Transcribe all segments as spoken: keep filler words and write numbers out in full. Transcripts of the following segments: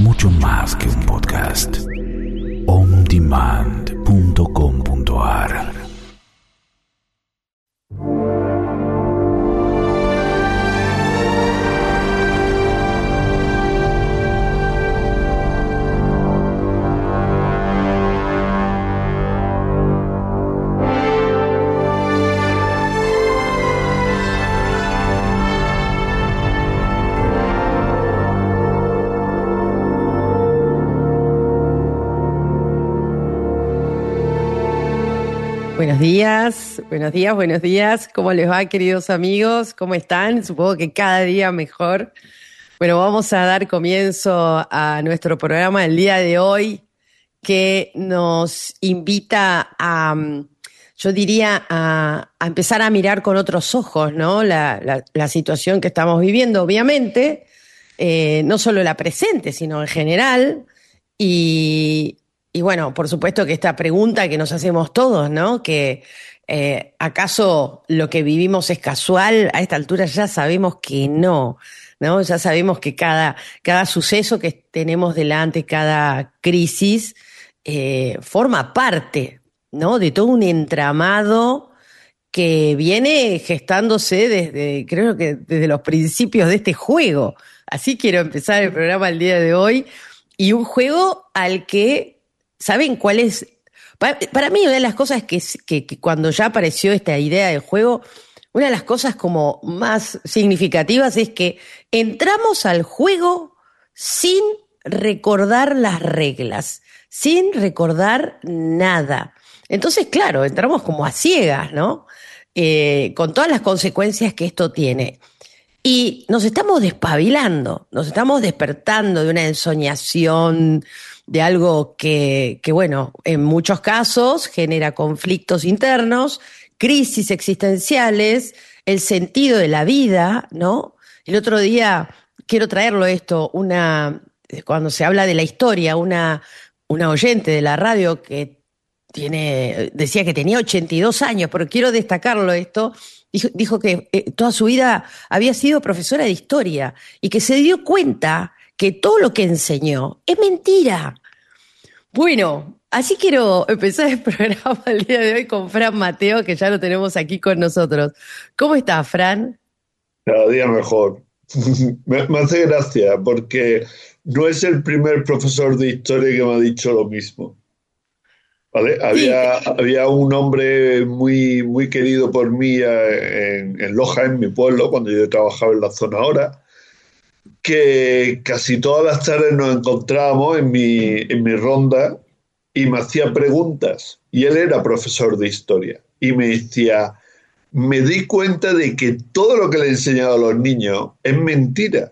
mucho más que un podcast. on demand punto com punto a r Buenos días, buenos días, buenos días. ¿Cómo les va, queridos amigos? ¿Cómo están? Supongo que cada día mejor. Bueno, vamos a dar comienzo a nuestro programa el día de hoy, que nos invita a, yo diría, a, a empezar a mirar con otros ojos, ¿no? La, la, la situación que estamos viviendo, obviamente, eh, no solo la presente, sino en general, y... Y bueno, por supuesto que esta pregunta que nos hacemos todos, ¿no? Que eh, ¿acaso lo que vivimos es casual? A esta altura ya sabemos que no, ¿no? Ya sabemos que cada, cada suceso que tenemos delante, cada crisis, eh, forma parte, ¿no? De todo un entramado que viene gestándose desde, creo que desde los principios de este juego. Así quiero empezar el programa el día de hoy. Y un juego al que... ¿Saben cuál es? Para, para mí, una de las cosas que, que, que cuando ya apareció esta idea de juego, una de las cosas como más significativas es que entramos al juego sin recordar las reglas, sin recordar nada. Entonces, claro, entramos como a ciegas, ¿no? Eh, con todas las consecuencias que esto tiene. Y nos estamos despabilando, nos estamos despertando de una ensoñación, de algo que, que, bueno, en muchos casos genera conflictos internos, crisis existenciales, el sentido de la vida, ¿no? El otro día, quiero traerlo esto, una, cuando se habla de la historia, una, una oyente de la radio que tiene, decía que tenía ochenta y dos años, pero quiero destacarlo esto, dijo, dijo que eh, toda su vida había sido profesora de historia y que se dio cuenta que todo lo que enseñó es mentira. Bueno, así quiero empezar el programa el día de hoy con Fran Mateo, que ya lo tenemos aquí con nosotros. ¿Cómo estás, Fran? Cada día mejor. me, me hace gracia porque no es el primer profesor de historia que me ha dicho lo mismo. ¿Vale? Había, sí. había un hombre muy, muy querido por mí en, en Loja, en mi pueblo, cuando yo trabajaba en la zona ahora, que casi todas las tardes nos encontrábamos en mi, en mi ronda y me hacía preguntas. Y él era profesor de historia. Y me decía, me di cuenta de que todo lo que le he enseñado a los niños es mentira.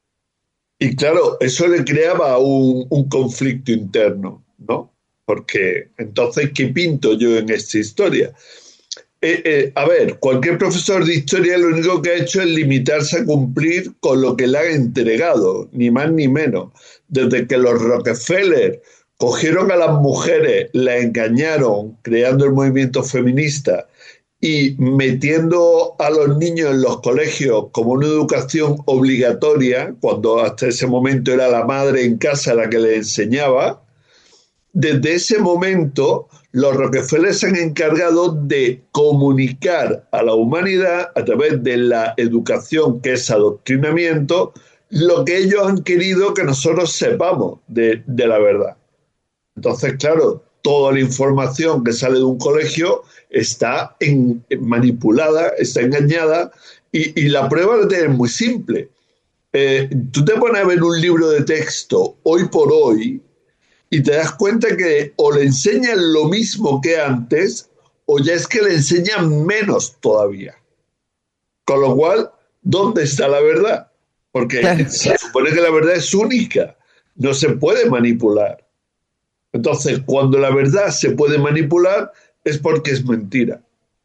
Y claro, eso le creaba un, un conflicto interno, ¿no? Porque entonces, ¿qué pinto yo en esta historia? Eh, eh, a ver, cualquier profesor de historia lo único que ha hecho es limitarse a cumplir con lo que le han entregado, ni más ni menos. Desde que los Rockefeller cogieron a las mujeres, las engañaron, creando el movimiento feminista y metiendo a los niños en los colegios como una educación obligatoria, cuando hasta ese momento era la madre en casa la que les enseñaba, desde ese momento los Rockefeller se han encargado de comunicar a la humanidad a través de la educación, que es adoctrinamiento, lo que ellos han querido que nosotros sepamos de, de la verdad. Entonces, claro, toda la información que sale de un colegio está en, en manipulada, está engañada, y, y la prueba es muy simple. Eh, tú te pones a ver un libro de texto hoy por hoy y te das cuenta que o le enseñan lo mismo que antes o ya es que le enseñan menos todavía. Con lo cual, ¿dónde está la verdad? Porque claro, se supone que la verdad es única, no se puede manipular. Entonces, cuando la verdad se puede manipular es porque es mentira.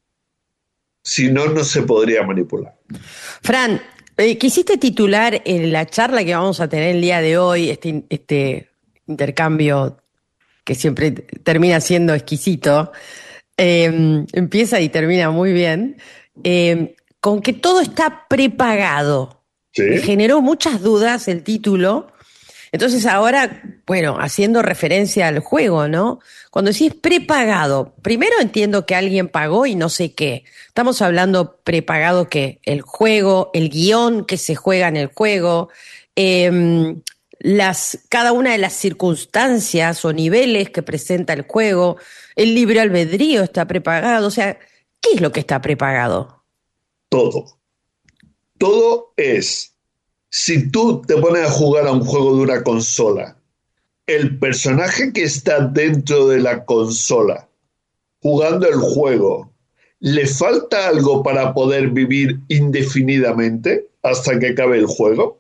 Si no, no se podría manipular. Fran, eh, quisiste titular en la charla que vamos a tener el día de hoy, este... este intercambio que siempre termina siendo exquisito, eh, empieza y termina muy bien, eh, con que todo está prepagado. Sí. Me generó muchas dudas el título Entonces ahora, bueno, haciendo referencia al juego, ¿no? Cuando decís prepagado, primero entiendo que alguien pagó y no sé qué. Estamos hablando prepagado que el juego, el guión que se juega en el juego, eh, las, cada una de las circunstancias o niveles que presenta el juego, el libre albedrío está prepagado. O sea, ¿qué es lo que está prepagado? Todo. Todo es, si tú te pones a jugar a un juego de una consola, el personaje que está dentro de la consola, jugando el juego, ¿le falta algo para poder vivir indefinidamente hasta que acabe el juego?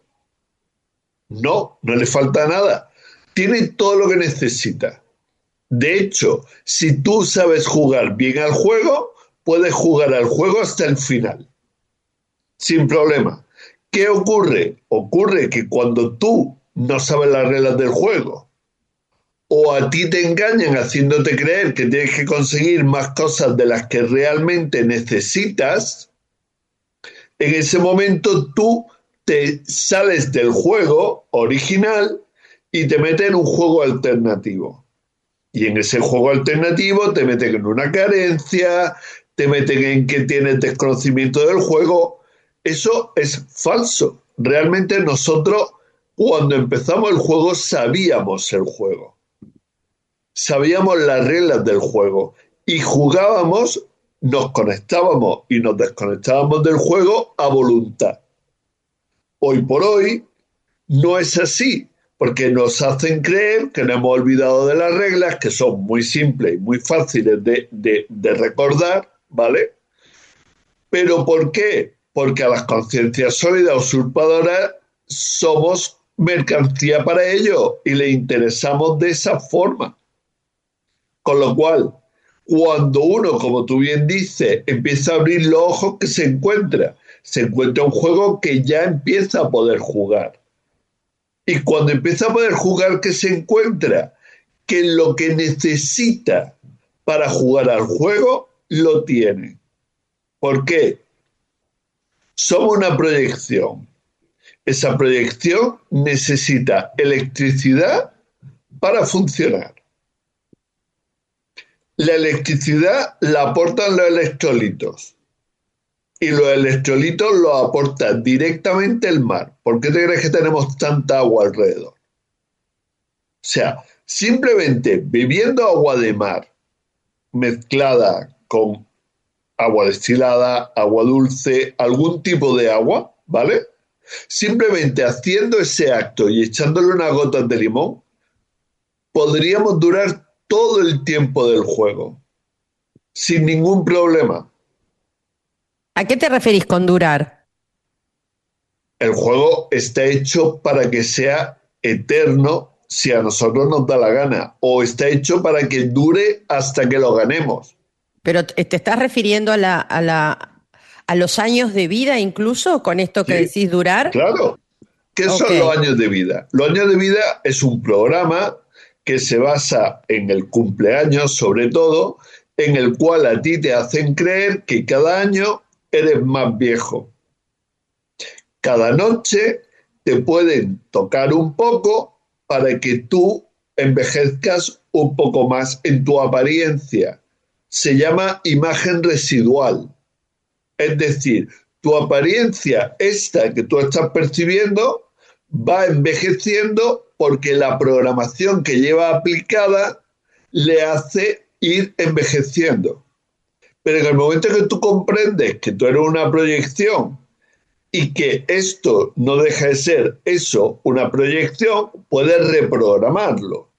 No, no le falta nada. Tiene todo lo que necesita. De hecho, si tú sabes jugar bien al juego, puedes jugar al juego hasta el final. Sin problema. ¿Qué ocurre? Ocurre que cuando tú no sabes las reglas del juego o a ti te engañan haciéndote creer que tienes que conseguir más cosas de las que realmente necesitas, en ese momento tú te sales del juego original y te metes en un juego alternativo. Y en ese juego alternativo te meten en una carencia, te meten en que tienes desconocimiento del juego. Eso es falso. Realmente nosotros, cuando empezamos el juego, sabíamos el juego. Sabíamos las reglas del juego. Y jugábamos, nos conectábamos y nos desconectábamos del juego a voluntad. Hoy por hoy no es así, porque nos hacen creer que nos hemos olvidado de las reglas, que son muy simples y muy fáciles de, de, de recordar, ¿vale? ¿Pero por qué? Porque a las conciencias sólidas usurpadoras somos mercancía para ellos y les interesamos de esa forma. Con lo cual, cuando uno, como tú bien dices, empieza a abrir los ojos, que se encuentra, se encuentra un juego que ya empieza a poder jugar. Y cuando empieza a poder jugar, ¿qué se encuentra? Que lo que necesita para jugar al juego, lo tiene. ¿Por qué? Somos una proyección. Esa proyección necesita electricidad para funcionar. La electricidad la aportan los electrolitos. Y los electrolitos los aporta directamente el mar. ¿Por qué te crees que tenemos tanta agua alrededor? O sea, simplemente bebiendo agua de mar mezclada con agua destilada, agua dulce, algún tipo de agua, ¿vale? Simplemente haciendo ese acto y echándole unas gotas de limón, podríamos durar todo el tiempo del juego, sin ningún problema. ¿A qué te referís con durar? El juego está hecho para que sea eterno si a nosotros nos da la gana, o está hecho para que dure hasta que lo ganemos. Pero te estás refiriendo a la, a la, a los años de vida incluso con esto que sí, decís durar. Claro. ¿Qué okay. son los años de vida? Los años de vida es un programa que se basa en el cumpleaños, sobre todo, en el cual a ti te hacen creer que cada año eres más viejo. Cada noche te pueden tocar un poco para que tú envejezcas un poco más en tu apariencia. Se llama imagen residual. Es decir, tu apariencia, esta que tú estás percibiendo, va envejeciendo porque la programación que lleva aplicada le hace ir envejeciendo. Pero en el momento que tú comprendes que tú eres una proyección y que esto no deja de ser eso, una proyección, puedes reprogramarlo.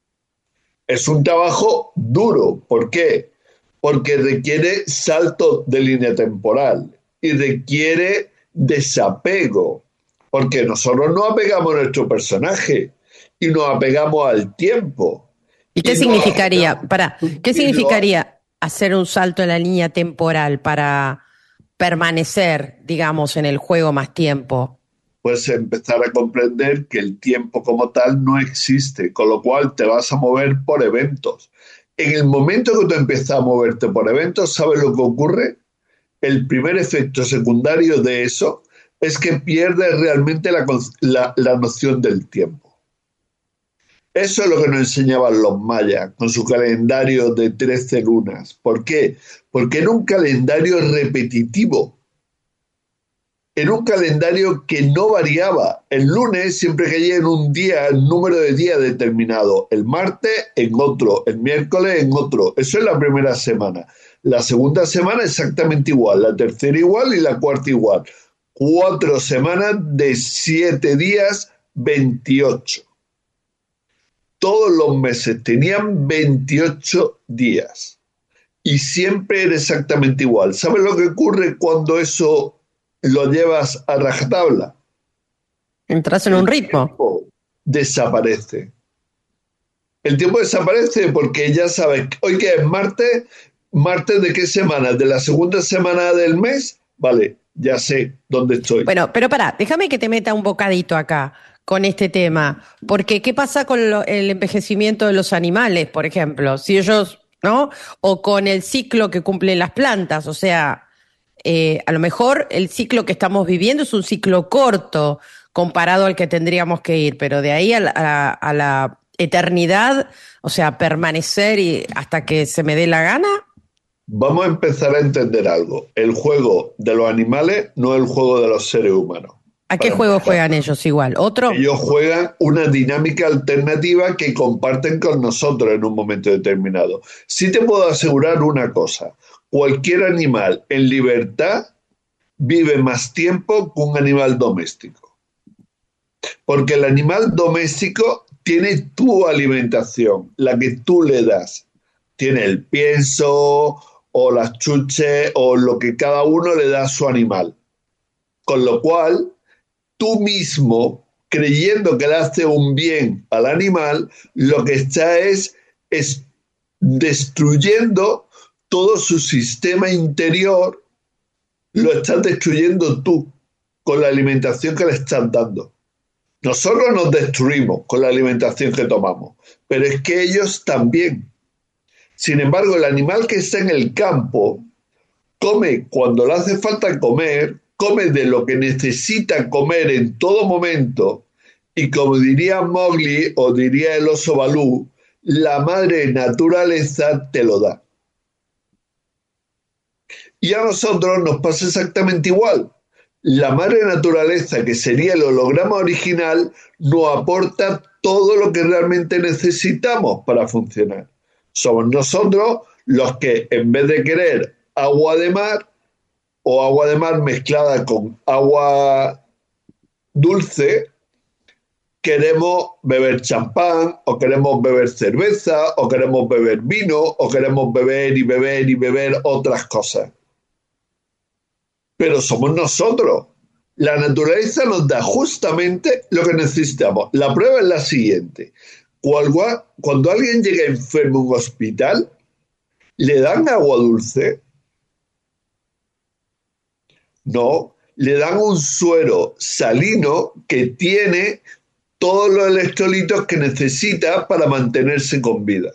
Es un trabajo duro. ¿Por qué? Porque requiere salto de línea temporal y requiere desapego. Porque nosotros nos apegamos a nuestro personaje y nos apegamos al tiempo. ¿Y qué y significaría, no, para, qué significaría no, hacer un salto en la línea temporal para permanecer, digamos, en el juego más tiempo? Pues empezar a comprender que el tiempo como tal no existe, con lo cual te vas a mover por eventos. En el momento que tú empiezas a moverte por eventos, ¿sabes lo que ocurre? El primer efecto secundario de eso es que pierdes realmente la, la, la noción del tiempo. Eso es lo que nos enseñaban los mayas con su calendario de trece lunas. ¿Por qué? Porque era un calendario repetitivo. Era un calendario que no variaba. El lunes siempre caía en un día, el número de días determinado. El martes en otro, el miércoles en otro. Eso es la primera semana. La segunda semana exactamente igual, la tercera igual y la cuarta igual. Cuatro semanas de siete días, veintiocho. Todos los meses tenían veintiocho días y siempre era exactamente igual. ¿Sabes lo que ocurre cuando eso lo llevas a rajatabla? Entras en un ritmo. El tiempo desaparece. El tiempo desaparece porque ya sabes, hoy que es martes, martes de qué semana, de la segunda semana del mes, vale, ya sé dónde estoy. Bueno, pero pará, déjame que te meta un bocadito acá con este tema, porque ¿qué pasa con lo, el envejecimiento de los animales, por ejemplo? Si ellos, ¿no? O con el ciclo que cumplen las plantas, o sea, eh, a lo mejor el ciclo que estamos viviendo es un ciclo corto comparado al que tendríamos que ir, pero de ahí a la, a, a la eternidad, o sea, permanecer y hasta que se me dé la gana. Vamos a empezar a entender algo. El juego de los animales no es el juego de los seres humanos. ¿A qué juego juegan ellos igual? ¿Otro? Ellos juegan una dinámica alternativa que comparten con nosotros en un momento determinado. Sí te puedo asegurar una cosa. Cualquier animal en libertad vive más tiempo que un animal doméstico. Porque el animal doméstico tiene tu alimentación, la que tú le das. Tiene el pienso o las chuches o lo que cada uno le da a su animal. Con lo cual, tú mismo, creyendo que le hace un bien al animal, lo que está es, es destruyendo todo su sistema interior, lo estás destruyendo tú con la alimentación que le estás dando. Nosotros nos destruimos con la alimentación que tomamos, pero es que ellos también. Sin embargo, el animal que está en el campo come cuando le hace falta comer, come de lo que necesita comer en todo momento y, como diría Mowgli o diría el oso Balú, la madre naturaleza te lo da. Y a nosotros nos pasa exactamente igual. La madre naturaleza, que sería el holograma original, nos aporta todo lo que realmente necesitamos para funcionar. Somos nosotros los que, en vez de querer agua de mar o agua de mar mezclada con agua dulce, queremos beber champán o queremos beber cerveza o queremos beber vino o queremos beber y beber y beber otras cosas. Pero somos nosotros. La naturaleza nos da justamente lo que necesitamos. La prueba es la siguiente. Cuando, cuando alguien llega enfermo a un hospital, ¿le dan agua dulce? No, le dan un suero salino que tiene todos los electrolitos que necesita para mantenerse con vida.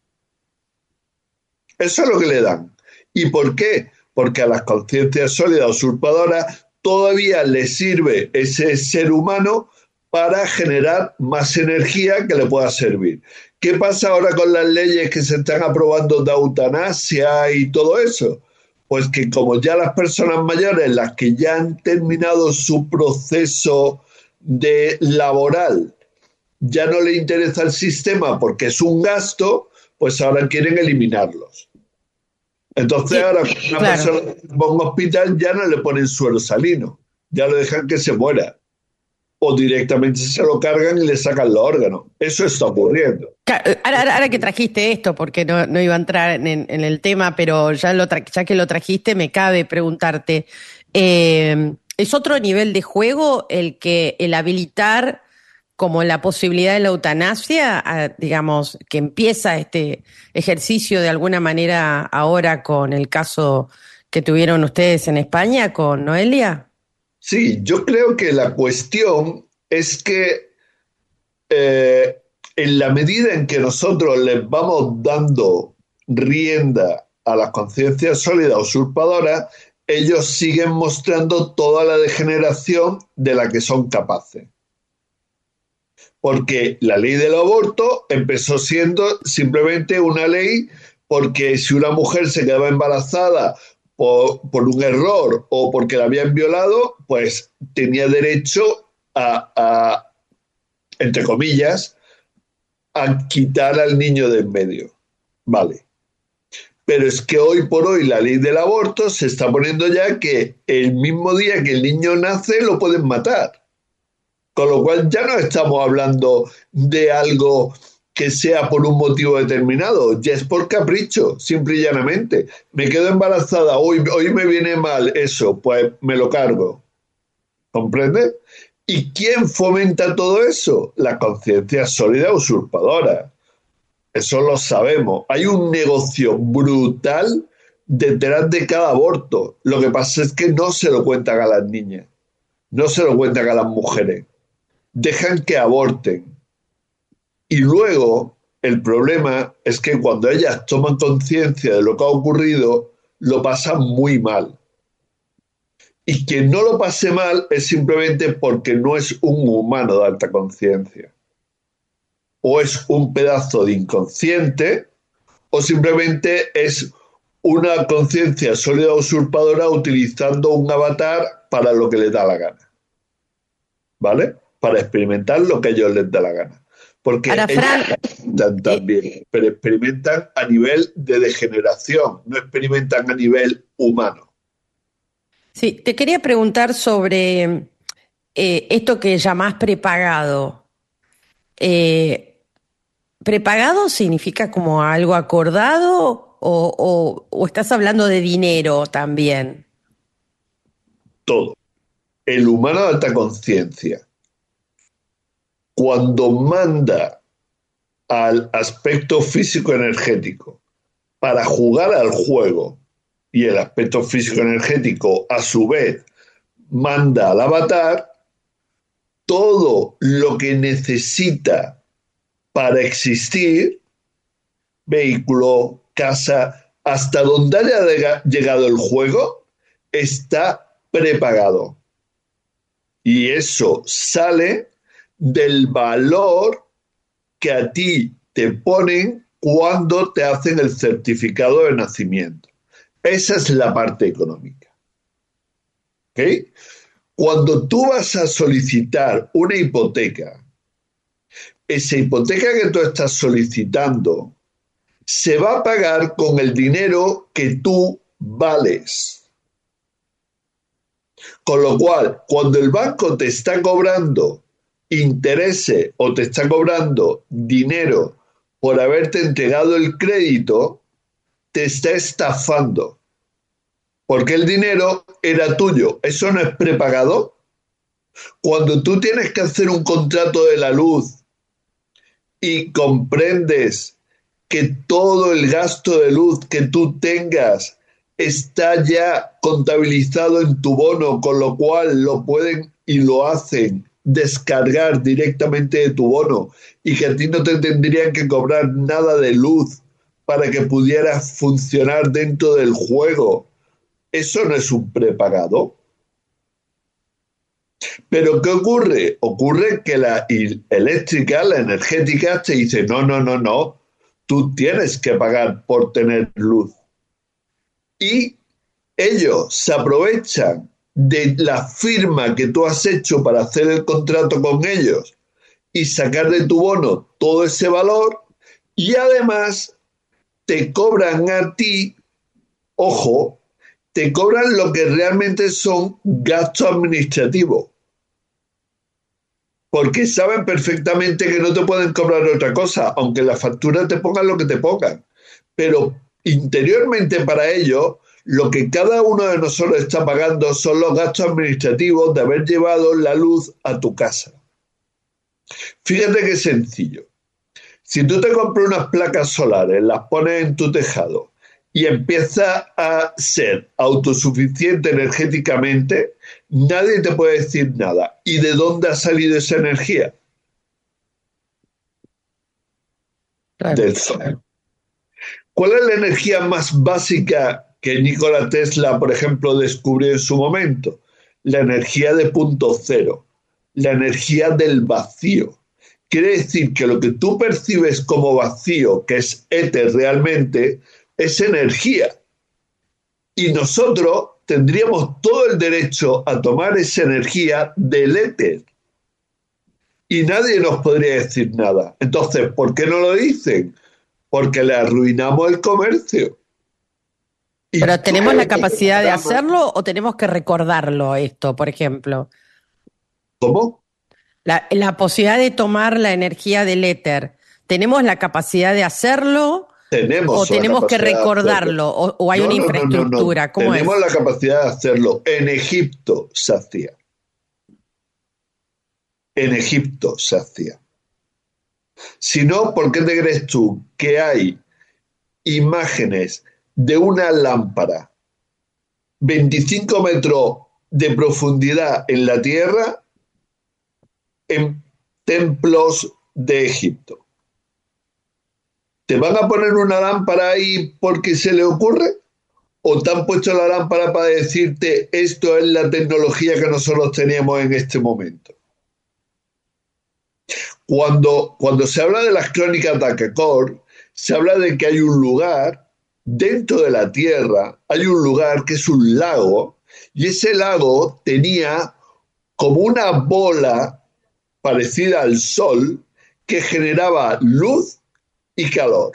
Eso es lo que le dan. ¿Y por qué? Porque a las conciencias sólidas usurpadoras todavía les sirve ese ser humano para generar más energía que le pueda servir. ¿Qué pasa ahora con las leyes que se están aprobando de eutanasia y todo eso? Pues que como ya las personas mayores, las que ya han terminado su proceso de laboral, ya no le interesa el sistema porque es un gasto, pues ahora quieren eliminarlos. Entonces sí, ahora una claro. persona va a un hospital ya no le ponen suero salino, ya lo dejan que se muera. O directamente se lo cargan y le sacan los órganos. Eso está ocurriendo. Ahora, ahora que trajiste esto, porque no, no iba a entrar en, en el tema, pero ya, lo tra- ya que lo trajiste, me cabe preguntarte, eh, ¿es otro nivel de juego el que el habilitar como la posibilidad de la eutanasia, a, digamos, que empieza este ejercicio de alguna manera ahora con el caso que tuvieron ustedes en España con Noelia? Sí, yo creo que la cuestión es que eh, en la medida en que nosotros les vamos dando rienda a las conciencias sólidas usurpadoras, ellos siguen mostrando toda la degeneración de la que son capaces. Porque la ley del aborto empezó siendo simplemente una ley porque si una mujer se quedaba embarazada por, por un error o porque la habían violado, pues tenía derecho a, a, entre comillas, a quitar al niño de en medio. Vale. Pero es que hoy por hoy la ley del aborto se está poniendo ya que el mismo día que el niño nace lo pueden matar. Con lo cual ya no estamos hablando de algo que sea por un motivo determinado, ya es por capricho, simple y llanamente. Me quedo embarazada, hoy, hoy me viene mal eso, pues me lo cargo. ¿Comprende? ¿Y quién fomenta todo eso? La conciencia sólida usurpadora. Eso lo sabemos. Hay un negocio brutal detrás de cada aborto. Lo que pasa es que no se lo cuentan a las niñas, no se lo cuentan a las mujeres. Dejan que aborten. Y luego el problema es que cuando ellas toman conciencia de lo que ha ocurrido, lo pasan muy mal. Y quien no lo pase mal es simplemente porque no es un humano de alta conciencia. O es un pedazo de inconsciente, o simplemente es una conciencia sólida usurpadora utilizando un avatar para lo que les da la gana. ¿Vale? Para experimentar lo que a ellos les da la gana. Porque Ahora, Fran, experimentan también, eh, pero experimentan a nivel de degeneración, no experimentan a nivel humano. Sí, te quería preguntar sobre eh, esto que llamás prepagado. Eh, ¿Prepagado significa como algo acordado o, o, o estás hablando de dinero también? Todo. El humano de alta conciencia, cuando manda al aspecto físico-energético para jugar al juego y el aspecto físico-energético a su vez manda al avatar, todo lo que necesita para existir, vehículo, casa, hasta donde haya llegado el juego, está prepagado. Y eso sale del valor que a ti te ponen cuando te hacen el certificado de nacimiento. Esa es la parte económica. ¿Ok? Cuando tú vas a solicitar una hipoteca, esa hipoteca que tú estás solicitando se va a pagar con el dinero que tú vales. Con lo cual, cuando el banco te está cobrando intereses o te está cobrando dinero por haberte entregado el crédito, te está estafando. Porque el dinero era tuyo. ¿Eso no es prepagado? Cuando tú tienes que hacer un contrato de la luz y comprendes que todo el gasto de luz que tú tengas está ya contabilizado en tu bono, con lo cual lo pueden y lo hacen descargar directamente de tu bono y que a ti no te tendrían que cobrar nada de luz para que pudieras funcionar dentro del juego. ¿Eso no es un prepagado? ¿Pero qué ocurre? Ocurre que la eléctrica, la energética, te dice, no, no, no, no, tú tienes que pagar por tener luz. Y ellos se aprovechan de la firma que tú has hecho para hacer el contrato con ellos y sacar de tu bono todo ese valor y además te cobran a ti, ojo, te cobran lo que realmente son gastos administrativos. Porque saben perfectamente que no te pueden cobrar otra cosa, aunque en la factura te pongan lo que te pongan. Pero interiormente para ellos, lo que cada uno de nosotros está pagando son los gastos administrativos de haber llevado la luz a tu casa. Fíjate qué sencillo. Si tú te compras unas placas solares, las pones en tu tejado y empiezas a ser autosuficiente energéticamente, nadie te puede decir nada. ¿Y de dónde ha salido esa energía? Claro. Del sol. ¿Cuál es la energía más básica que Nikola Tesla, por ejemplo, descubrió en su momento? La energía de punto cero, la energía del vacío. quiere decir que lo que tú percibes como vacío, que es éter realmente, es energía. Y nosotros tendríamos todo el derecho a tomar esa energía del éter. Y nadie nos podría decir nada. Entonces, ¿por qué no lo dicen? Porque le arruinamos el comercio. Y ¿Pero tenemos la capacidad de hacerlo o tenemos que recordarlo esto, por ejemplo? ¿Cómo? La, la posibilidad de tomar la energía del éter. ¿Tenemos la capacidad de hacerlo? Tenemos ¿O tenemos que recordarlo? ¿O, o hay no, una no, infraestructura? No, no, no. ¿Cómo Tenemos es? la capacidad de hacerlo. En Egipto se hacía. En Egipto se hacía. Si no, ¿por qué te crees tú que hay imágenes de una lámpara veinticinco metros de profundidad en la tierra en templos de Egipto? ¿Te van a poner una lámpara ahí porque se le ocurre? ¿O te han puesto la lámpara para decirte esto es la tecnología que nosotros teníamos en este momento? Cuando, cuando se habla de las crónicas de Akakor, se habla de que hay un lugar dentro de la Tierra, hay un lugar que es un lago, y ese lago tenía como una bola parecida al Sol que generaba luz y calor.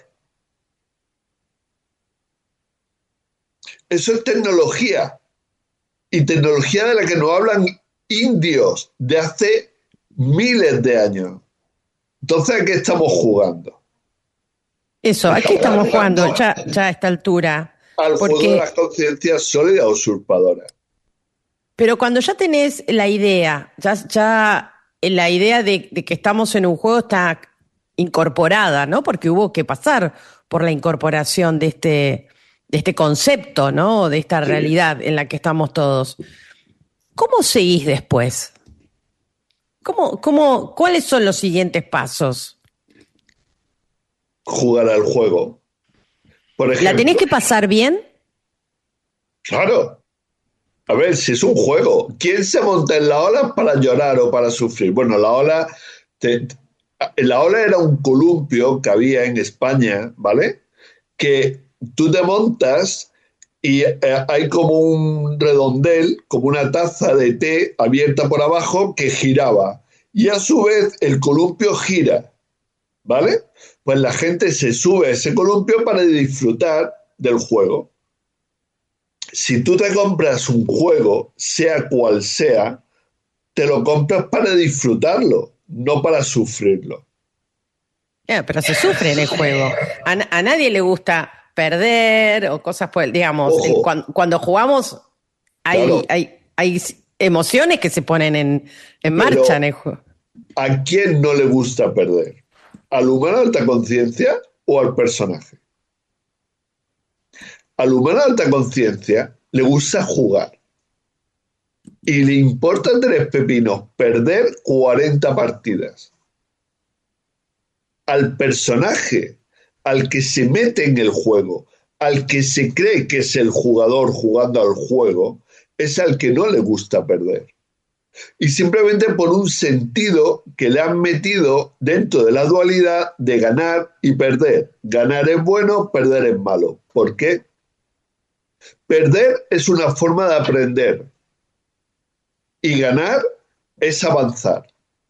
Eso es tecnología, y tecnología de la que nos hablan indios de hace miles de años. Entonces, ¿a qué estamos jugando? Eso, ¿a qué estamos jugando ya, ya a esta altura? Al Porque... juego de las conciencias sólidas usurpadoras. Pero cuando ya tenés la idea, ya, ya la idea de, de que estamos en un juego está incorporada, ¿no? Porque hubo que pasar por la incorporación de este, de este concepto, ¿no? De esta sí. realidad en la que estamos todos. ¿Cómo seguís después? ¿Cómo, cómo, ¿Cuáles son los siguientes pasos? Jugar al juego. Por ejemplo, ¿la tenés que pasar bien? Claro. A ver, si es un juego. ¿Quién se monta en la ola para llorar o para sufrir? Bueno, la ola... Te, la ola era un columpio que había en España, ¿vale? Que tú te montas y eh, hay como un redondel, como una taza de té abierta por abajo que giraba. Y a su vez el columpio gira, ¿vale? Pues la gente se sube a ese columpio para disfrutar del juego. Si tú te compras un juego, sea cual sea, te lo compras para disfrutarlo, no para sufrirlo. Yeah, pero se sufre en el juego. A, a nadie le gusta perder o cosas por el, digamos, el, cuando, cuando jugamos hay, claro. hay, hay emociones que se ponen en, en marcha pero, en el juego. ¿A quién no le gusta perder? ¿Al humano de alta conciencia o al personaje? Al humano de alta conciencia le gusta jugar y le importa tres pepinos perder cuarenta partidas. Al personaje, al que se mete en el juego, al que se cree que es el jugador jugando al juego, es al que no le gusta perder. Y simplemente por un sentido que le han metido dentro de la dualidad de ganar y perder. Ganar es bueno, perder es malo. ¿Por qué? Perder es una forma de aprender y ganar es avanzar.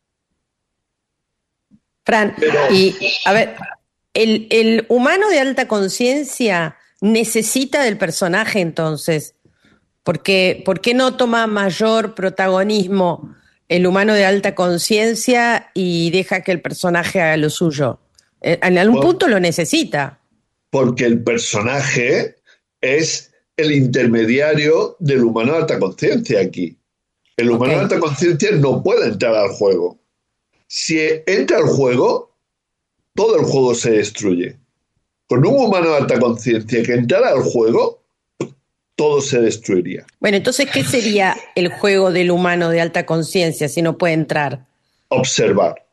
Fran, Pero, y a ver, el, el humano de alta conciencia necesita del personaje entonces, porque ¿por qué no toma mayor protagonismo el humano de alta conciencia y deja que el personaje haga lo suyo? En algún por, punto lo necesita. Porque el personaje es el intermediario del humano de alta conciencia aquí. El humano okay. de alta conciencia no puede entrar al juego. Si entra al juego, todo el juego se destruye. Con un humano de alta conciencia que entrara al juego, todo se destruiría. Bueno, entonces, ¿qué sería el juego del humano de alta conciencia si no puede entrar? Observar.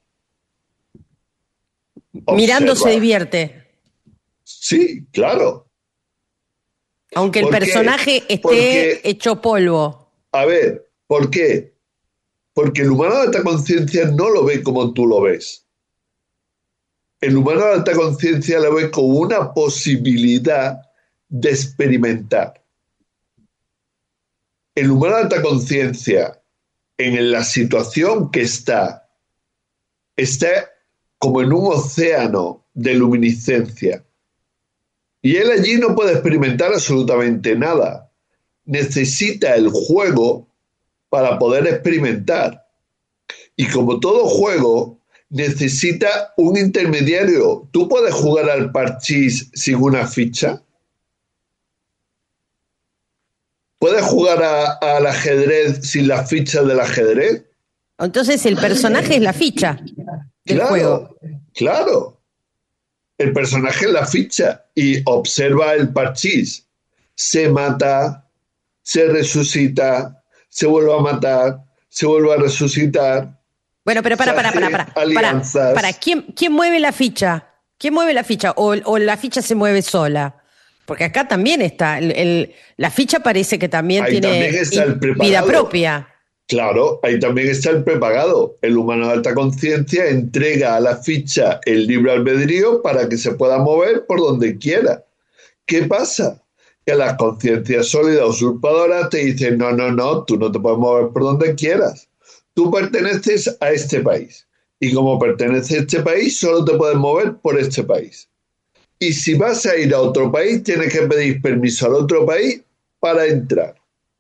Mirando Observar. se divierte. Sí, claro. Aunque el personaje esté Porque, hecho polvo. A ver, ¿por qué? Porque el humano de alta conciencia no lo ve como tú lo ves. el humano de alta conciencia lo ve como una posibilidad de experimentar. El humano de alta conciencia, en la situación que está, está como en un océano de luminiscencia. Y él allí no puede experimentar absolutamente nada. Necesita el juego para poder experimentar. Y como todo juego, necesita un intermediario. ¿Tú puedes jugar al parchís sin una ficha? ¿Puedes jugar a, al ajedrez sin las fichas del ajedrez? Entonces el personaje es la ficha del claro, juego. Claro. El personaje es la ficha y observa el parchís. Se mata, se resucita, se vuelve a matar, se vuelve a resucitar. Bueno, pero para, para, para, para, para, para, para. ¿Quién, ¿Quién mueve la ficha? ¿Quién mueve la ficha? ¿O, o la ficha se mueve sola? Porque acá también está, el, el, la ficha parece que también ahí tiene también está el vida propia. Claro, ahí también está el prepagado. El humano de alta conciencia entrega a la ficha el libre albedrío para que se pueda mover por donde quiera. ¿Qué pasa? Que las conciencias sólidas usurpadoras te dicen, no, no, no, tú no te puedes mover por donde quieras. Tú perteneces a este país. Y como perteneces a este país, solo te puedes mover por este país. Y si vas a ir a otro país, tienes que pedir permiso al otro país para entrar.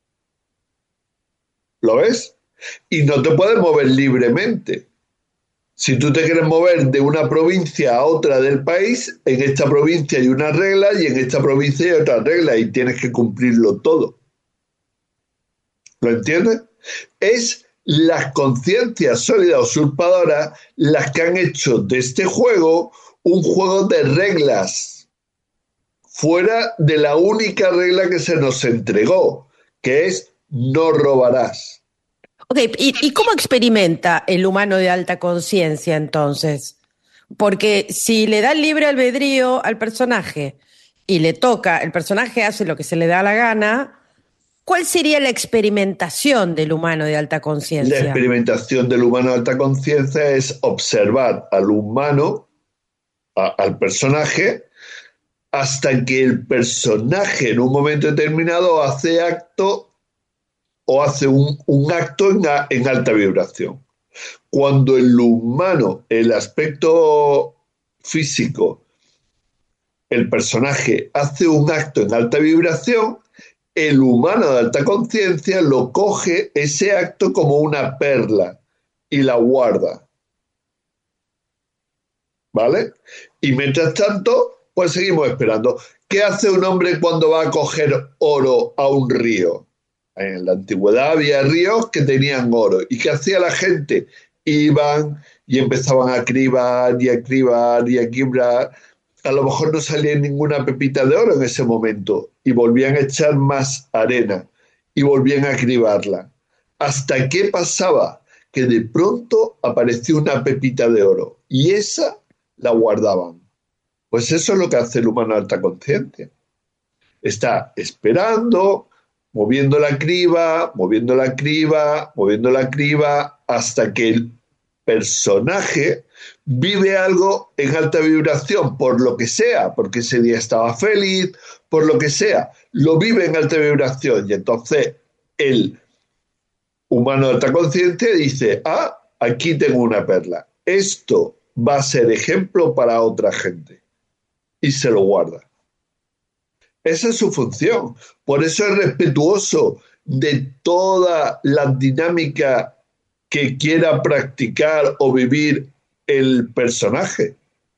¿Lo ves? Y no te puedes mover libremente. Si tú te quieres mover de una provincia a otra del país, en esta provincia hay una regla y en esta provincia hay otra regla y tienes que cumplirlo todo. ¿Lo entiendes? Es las conciencias sólidas usurpadoras las que han hecho de este juego un juego de reglas, fuera de la única regla que se nos entregó, que es no robarás. Ok, ¿y, y cómo experimenta el humano de alta conciencia entonces? Porque si le da el libre albedrío al personaje y le toca, el personaje hace lo que se le da la gana, ¿cuál sería la experimentación del humano de alta conciencia? La experimentación del humano de alta conciencia es observar al humano, a, al personaje, hasta que el personaje en un momento determinado hace acto o hace un, un acto en, en alta vibración. Cuando el humano, el aspecto físico, el personaje hace un acto en alta vibración, el humano de alta conciencia lo coge ese acto como una perla y la guarda. ¿Vale? Y mientras tanto, pues seguimos esperando. ¿Qué hace un hombre cuando va a coger oro a un río? En la antigüedad había ríos que tenían oro. ¿Y qué hacía la gente? Iban y empezaban a cribar y a cribar y a quibrar. A lo mejor no salía ninguna pepita de oro en ese momento y volvían a echar más arena y volvían a cribarla. ¿Hasta qué pasaba? Que de pronto apareció una pepita de oro y esa la guardaban. Pues eso es lo que hace el humano de alta conciencia. Está esperando, moviendo la criba, moviendo la criba, moviendo la criba, hasta que el personaje vive algo en alta vibración, por lo que sea, porque ese día estaba feliz, por lo que sea, lo vive en alta vibración. Y entonces el humano de alta conciencia dice, ah, aquí tengo una perla. Esto va a ser ejemplo para otra gente. Y se lo guarda. Esa es su función. Por eso es respetuoso de toda la dinámica que quiera practicar o vivir el personaje.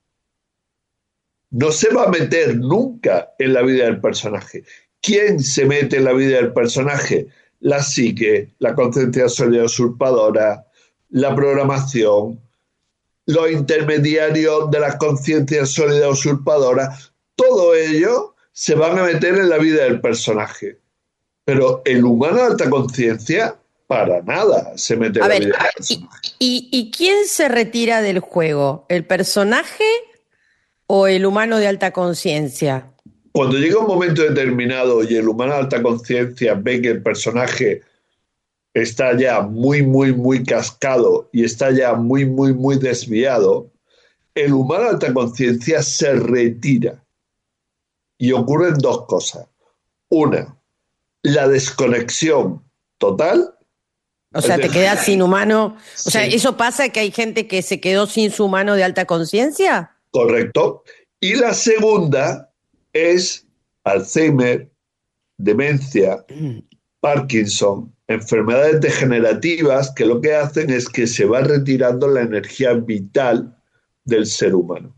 No se va a meter nunca en la vida del personaje. ¿Quién se mete en la vida del personaje? La psique, la conciencia sólida usurpadora, la programación, los intermediarios de las conciencias sólidas usurpadoras, todo ello se van a meter en la vida del personaje. Pero el humano de alta conciencia, para nada se mete en a la ver, vida del personaje. ¿y, y, ¿Y quién se retira del juego? ¿El personaje o el humano de alta conciencia? Cuando llega un momento determinado y el humano de alta conciencia ve que el personaje está ya muy, muy, muy cascado y está ya muy, muy, muy desviado, el humano de alta conciencia se retira y ocurren dos cosas. Una, la desconexión total. O sea, te quedas sin humano. O sea, sí. ¿Eso pasa que hay gente que se quedó sin su humano de alta conciencia? Correcto. Y la segunda es Alzheimer, demencia, Parkinson, enfermedades degenerativas que lo que hacen es que se va retirando la energía vital del ser humano.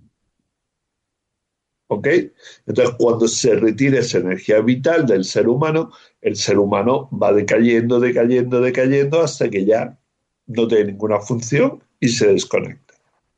¿Ok? Entonces, cuando se retira esa energía vital del ser humano, el ser humano va decayendo, decayendo, decayendo hasta que ya no tiene ninguna función y se desconecta.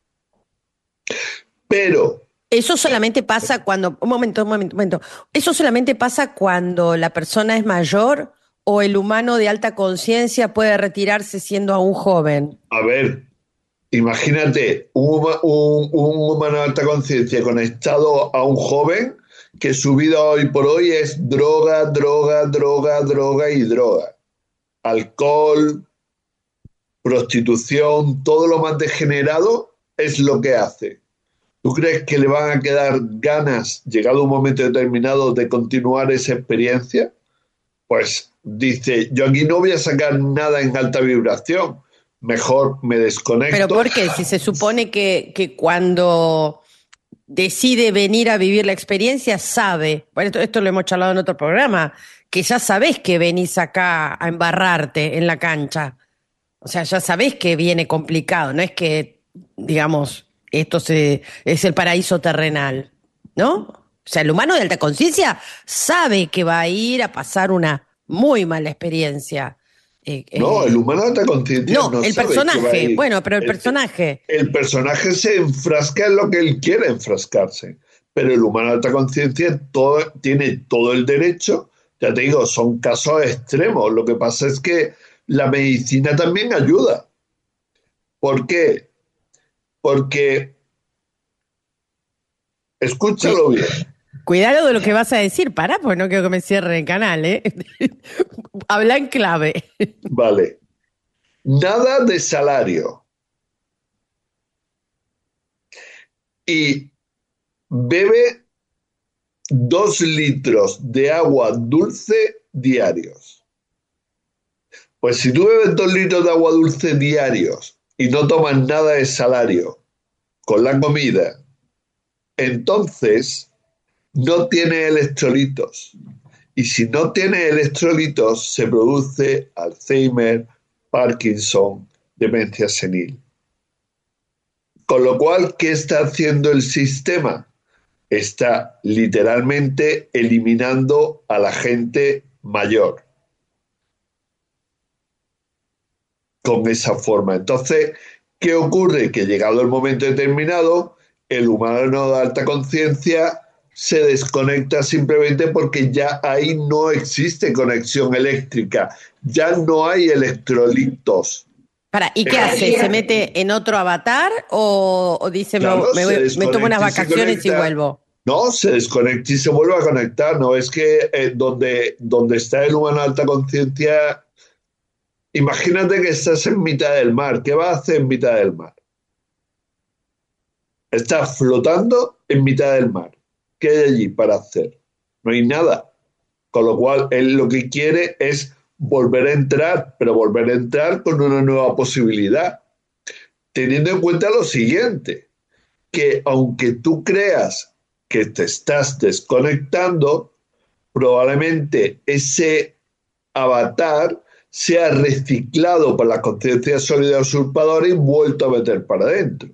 Pero... Eso solamente pasa cuando... Un momento, un momento, un momento. ¿Eso solamente pasa cuando la persona es mayor o el humano de alta conciencia puede retirarse siendo aún joven? A ver, imagínate un, un, un humano de alta conciencia conectado a un joven que su vida hoy por hoy es droga, droga, droga, droga y droga. Alcohol, prostitución, todo lo más degenerado es lo que hace. ¿Tú crees que le van a quedar ganas, llegado un momento determinado, de continuar esa experiencia? Pues dice, yo aquí no voy a sacar nada en alta vibración, mejor me desconecto. ¿Pero por qué? Si se supone que, que cuando decide venir a vivir la experiencia, sabe, bueno, esto, esto lo hemos charlado en otro programa, que ya sabés que venís acá a embarrarte en la cancha. O sea, ya sabés que viene complicado, no es que, digamos... Esto se, es el paraíso terrenal, ¿no? O sea, el humano de alta conciencia sabe que va a ir a pasar una muy mala experiencia. Eh, no, el humano de alta conciencia no, no el sabe personaje, que va a ir. Bueno, pero el, el personaje. El personaje se enfrasca en lo que él quiere enfrascarse, pero el humano de alta conciencia todo, tiene todo el derecho, ya te digo, son casos extremos. Lo que pasa es que la medicina también ayuda. ¿Por qué? Porque, escúchalo bien. Cuidado de lo que vas a decir, pará, porque no quiero que me cierre el canal, ¿eh? Habla en clave. Vale. Nada de salario. Y bebe dos litros de agua dulce diarios. Pues si tú bebes dos litros de agua dulce diarios y no tomas nada de salario con la comida, entonces no tiene electrolitos. Y si no tiene electrolitos, se produce Alzheimer, Parkinson, demencia senil. Con lo cual, ¿qué está haciendo el sistema? Está literalmente eliminando a la gente mayor. Con esa forma. Entonces, ¿qué ocurre? Que llegado el momento determinado, el humano de alta conciencia se desconecta simplemente porque ya ahí no existe conexión eléctrica, ya no hay electrolitos. Para, ¿y qué hace? ¿Se mete en otro avatar o, o dice Claro, me, me, me tomo unas vacaciones y vuelvo? No, se desconecta y se vuelve a conectar. No es que eh, donde, donde está el humano de alta conciencia... Imagínate que estás en mitad del mar. ¿Qué vas a hacer en mitad del mar? Estás flotando en mitad del mar. ¿Qué hay allí para hacer? No hay nada. Con lo cual, él lo que quiere es volver a entrar, pero volver a entrar con una nueva posibilidad. Teniendo en cuenta lo siguiente, que aunque tú creas que te estás desconectando, probablemente ese avatar sea reciclado por la conciencia sólida usurpadora y vuelto a meter para adentro.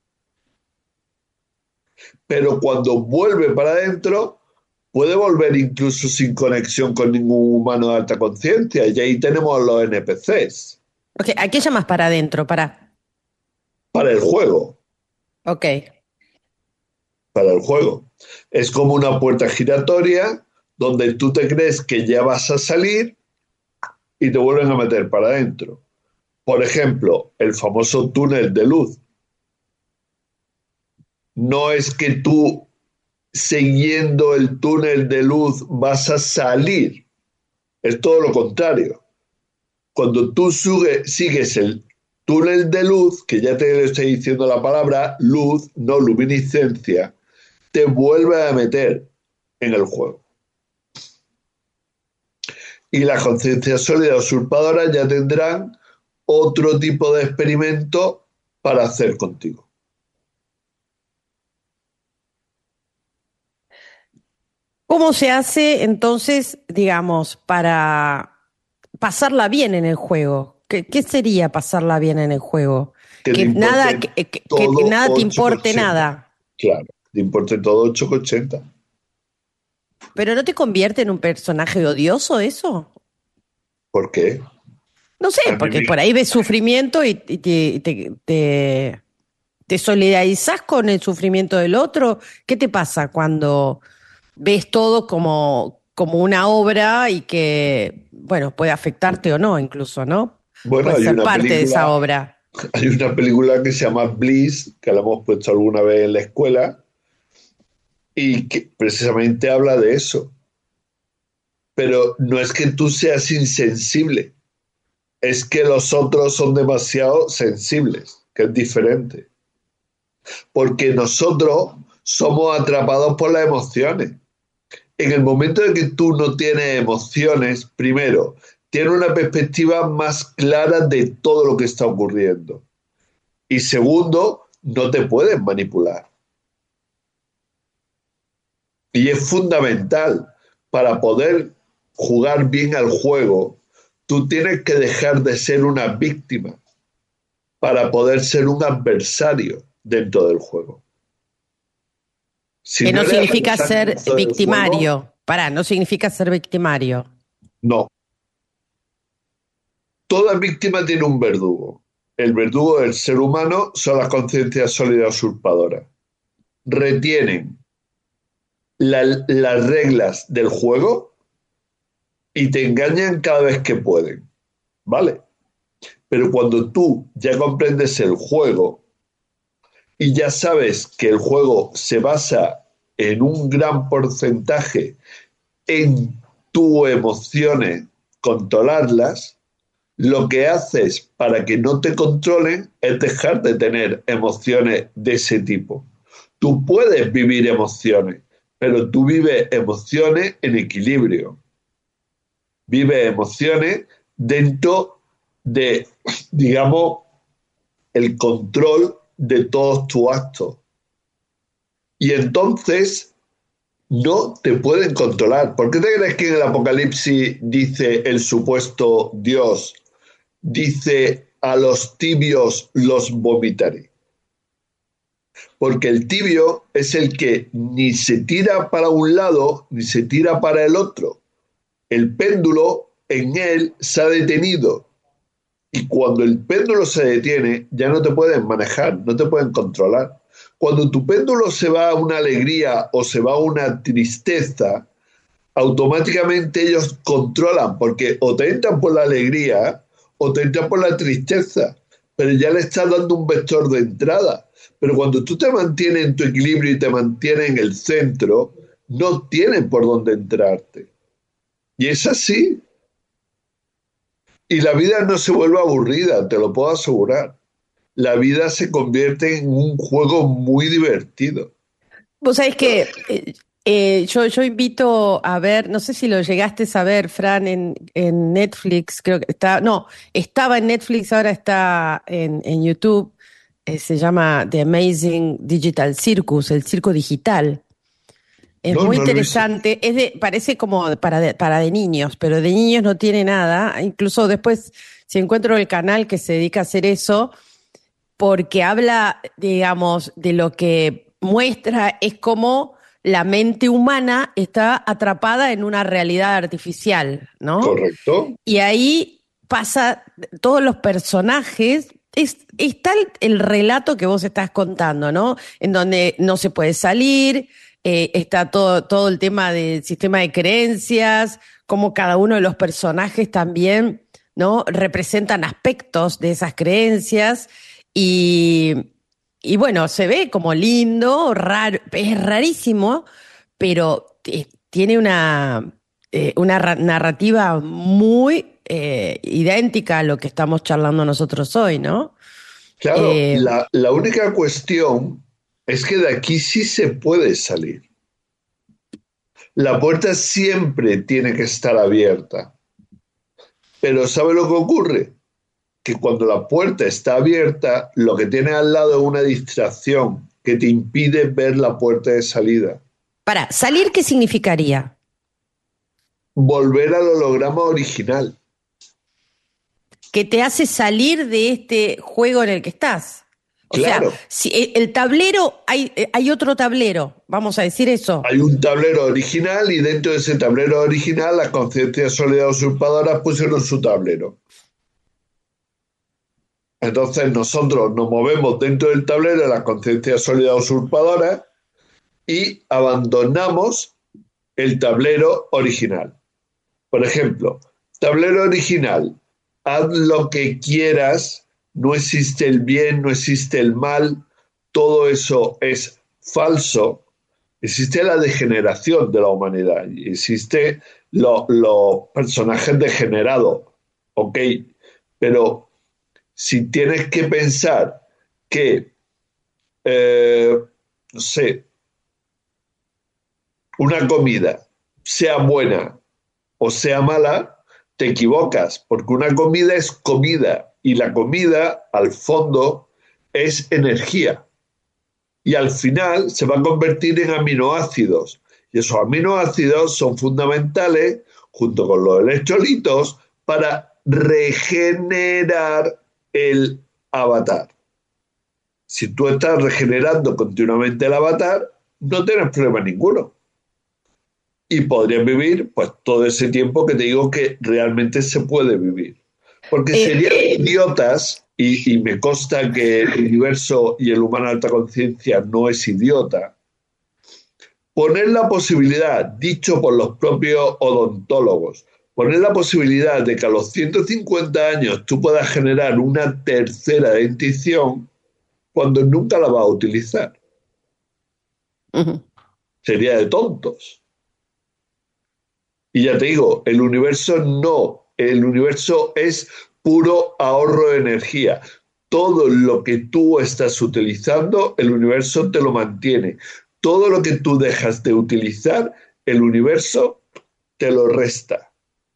Pero cuando vuelve para adentro, puede volver incluso sin conexión con ningún humano de alta conciencia. Y ahí tenemos los N P Cs. Ok, ¿a qué llamas para adentro? Para... Para el juego. Ok. Para el juego. Es como una puerta giratoria donde tú te crees que ya vas a salir y te vuelven a meter para adentro. Por ejemplo, el famoso túnel de luz. No es que tú, siguiendo el túnel de luz, vas a salir. Es todo lo contrario. Cuando tú sigues el túnel de luz, que ya te estoy diciendo la palabra, luz, no luminiscencia, te vuelve a meter en el juego. Y las conciencias sólidas usurpadoras ya tendrán otro tipo de experimento para hacer contigo. ¿Cómo se hace entonces, digamos, para pasarla bien en el juego? ¿Qué, qué sería pasarla bien en el juego? Que, Que te nada, que, que- que nada te importe nada. Claro, te importe todo ocho con ochenta. ¿Pero no te convierte en un personaje odioso eso? ¿Por qué? No sé, A mí porque me- por ahí ves sufrimiento y, y te, te, te, te solidarizás con el sufrimiento del otro. ¿Qué te pasa cuando ves todo como, como una obra y que, bueno, puede afectarte o no incluso, ¿no? Bueno, Puede hay ser una parte de esa película, obra. hay una película que se llama Bliss, que la hemos puesto alguna vez en la escuela, y que precisamente habla de eso. Pero no es que tú seas insensible, es que los otros son demasiado sensibles, que es diferente. Porque nosotros somos atrapados por las emociones. En el momento en que tú no tienes emociones, primero, tienes una perspectiva más clara de todo lo que está ocurriendo. Y segundo, no te puedes manipular. Y es fundamental para poder jugar bien al juego, tú tienes que dejar de ser una víctima para poder ser un adversario dentro del juego. Si Que no no eres significa adversario ser dentro del juego, victimario. Pará, no significa ser victimario. no. Toda víctima tiene un verdugo. El verdugo del ser humano son las conciencias sólidas usurpadoras. Retienen la, las reglas del juego y te engañan cada vez que pueden. ¿Vale? Pero cuando tú ya comprendes el juego y ya sabes que el juego se basa en un gran porcentaje en tus emociones, controlarlas, lo que haces para que no te controlen es dejar de tener emociones de ese tipo. Tú puedes vivir emociones, pero tú vives emociones en equilibrio. Vives emociones dentro de, digamos, el control de todos tus actos. Y entonces no te pueden controlar. ¿Por qué te crees que en el Apocalipsis dice el supuesto Dios, dice a los tibios los vomitaré? Porque el tibio es el que ni se tira para un lado ni se tira para el otro. El péndulo en él se ha detenido. Y cuando el péndulo se detiene, ya no te pueden manejar, no te pueden controlar. Cuando tu péndulo se va a una alegría o se va a una tristeza, automáticamente ellos controlan, porque o te entran por la alegría o te entran por la tristeza, pero ya le estás dando un vector de entrada. Pero cuando tú te mantienes en tu equilibrio y te mantienes en el centro, no tienen por dónde entrarte. Y es así. Y la vida no se vuelve aburrida, te lo puedo asegurar. La vida se convierte en un juego muy divertido. Vos sabés que eh, eh, yo, yo invito a ver, no sé si lo llegaste a ver, Fran, en, en Netflix, creo que está, no, estaba en Netflix, ahora está en, en YouTube, eh, se llama The Amazing Digital Circus, el circo digital. Es No, muy no lo he visto. interesante, es de, parece como de- para de, para de niños, pero de niños no tiene nada. Incluso después, si encuentro el canal que se dedica a hacer eso, porque habla, digamos, de lo que muestra es cómo la mente humana está atrapada en una realidad artificial, ¿no? ¿Correcto? Y ahí pasa, todos los personajes, es, está el, el relato que vos estás contando, ¿no? En donde no se puede salir, eh, está todo, todo el tema del sistema de creencias, cómo cada uno de los personajes también, ¿no? Representan aspectos de esas creencias y, y bueno, se ve como lindo, raro, es rarísimo, pero eh, tiene una, eh, una ra- narrativa muy eh, idéntica a lo que estamos charlando nosotros hoy, ¿no? Claro, Eh, la, la única cuestión es que de aquí sí se puede salir. La puerta siempre tiene que estar abierta. Pero ¿sabe lo que ocurre? Que cuando la puerta está abierta, lo que tiene al lado es una distracción que te impide ver la puerta de salida. para, ¿salir qué significaría? Volver al holograma original. Que te hace salir de este juego en el que estás. O sea, Claro, si el tablero, hay, hay otro tablero, vamos a decir eso. hay un tablero original y dentro de ese tablero original las conciencias sólidas usurpadoras pusieron su tablero. Entonces nosotros nos movemos dentro del tablero de las conciencias sólidas usurpadoras y abandonamos el tablero original. Por ejemplo, tablero original, haz lo que quieras, no existe el bien, no existe el mal, todo eso es falso. Existe la degeneración de la humanidad, existe los lo personajes degenerados, ok, pero si tienes que pensar que, eh, no sé, una comida sea buena o sea mala, te equivocas, porque una comida es comida y la comida, al fondo, es energía. Y al final se va a convertir en aminoácidos. Y esos aminoácidos son fundamentales, junto con los electrolitos, para regenerar el avatar. Si tú estás regenerando continuamente el avatar, no tienes problema ninguno. Y podrías vivir pues todo ese tiempo que te digo que realmente se puede vivir. Porque Eh, serían idiotas, y, y me consta que el universo y el humano de alta conciencia no es idiota, poner la posibilidad, dicho por los propios odontólogos, poner la posibilidad de que a los ciento cincuenta años tú puedas generar una tercera dentición cuando nunca la vas a utilizar. uh-huh. Sería de tontos. Y ya te digo, el universo no, el universo es puro ahorro de energía. Todo lo que tú estás utilizando, el universo te lo mantiene. Todo lo que tú dejas de utilizar, el universo te lo resta.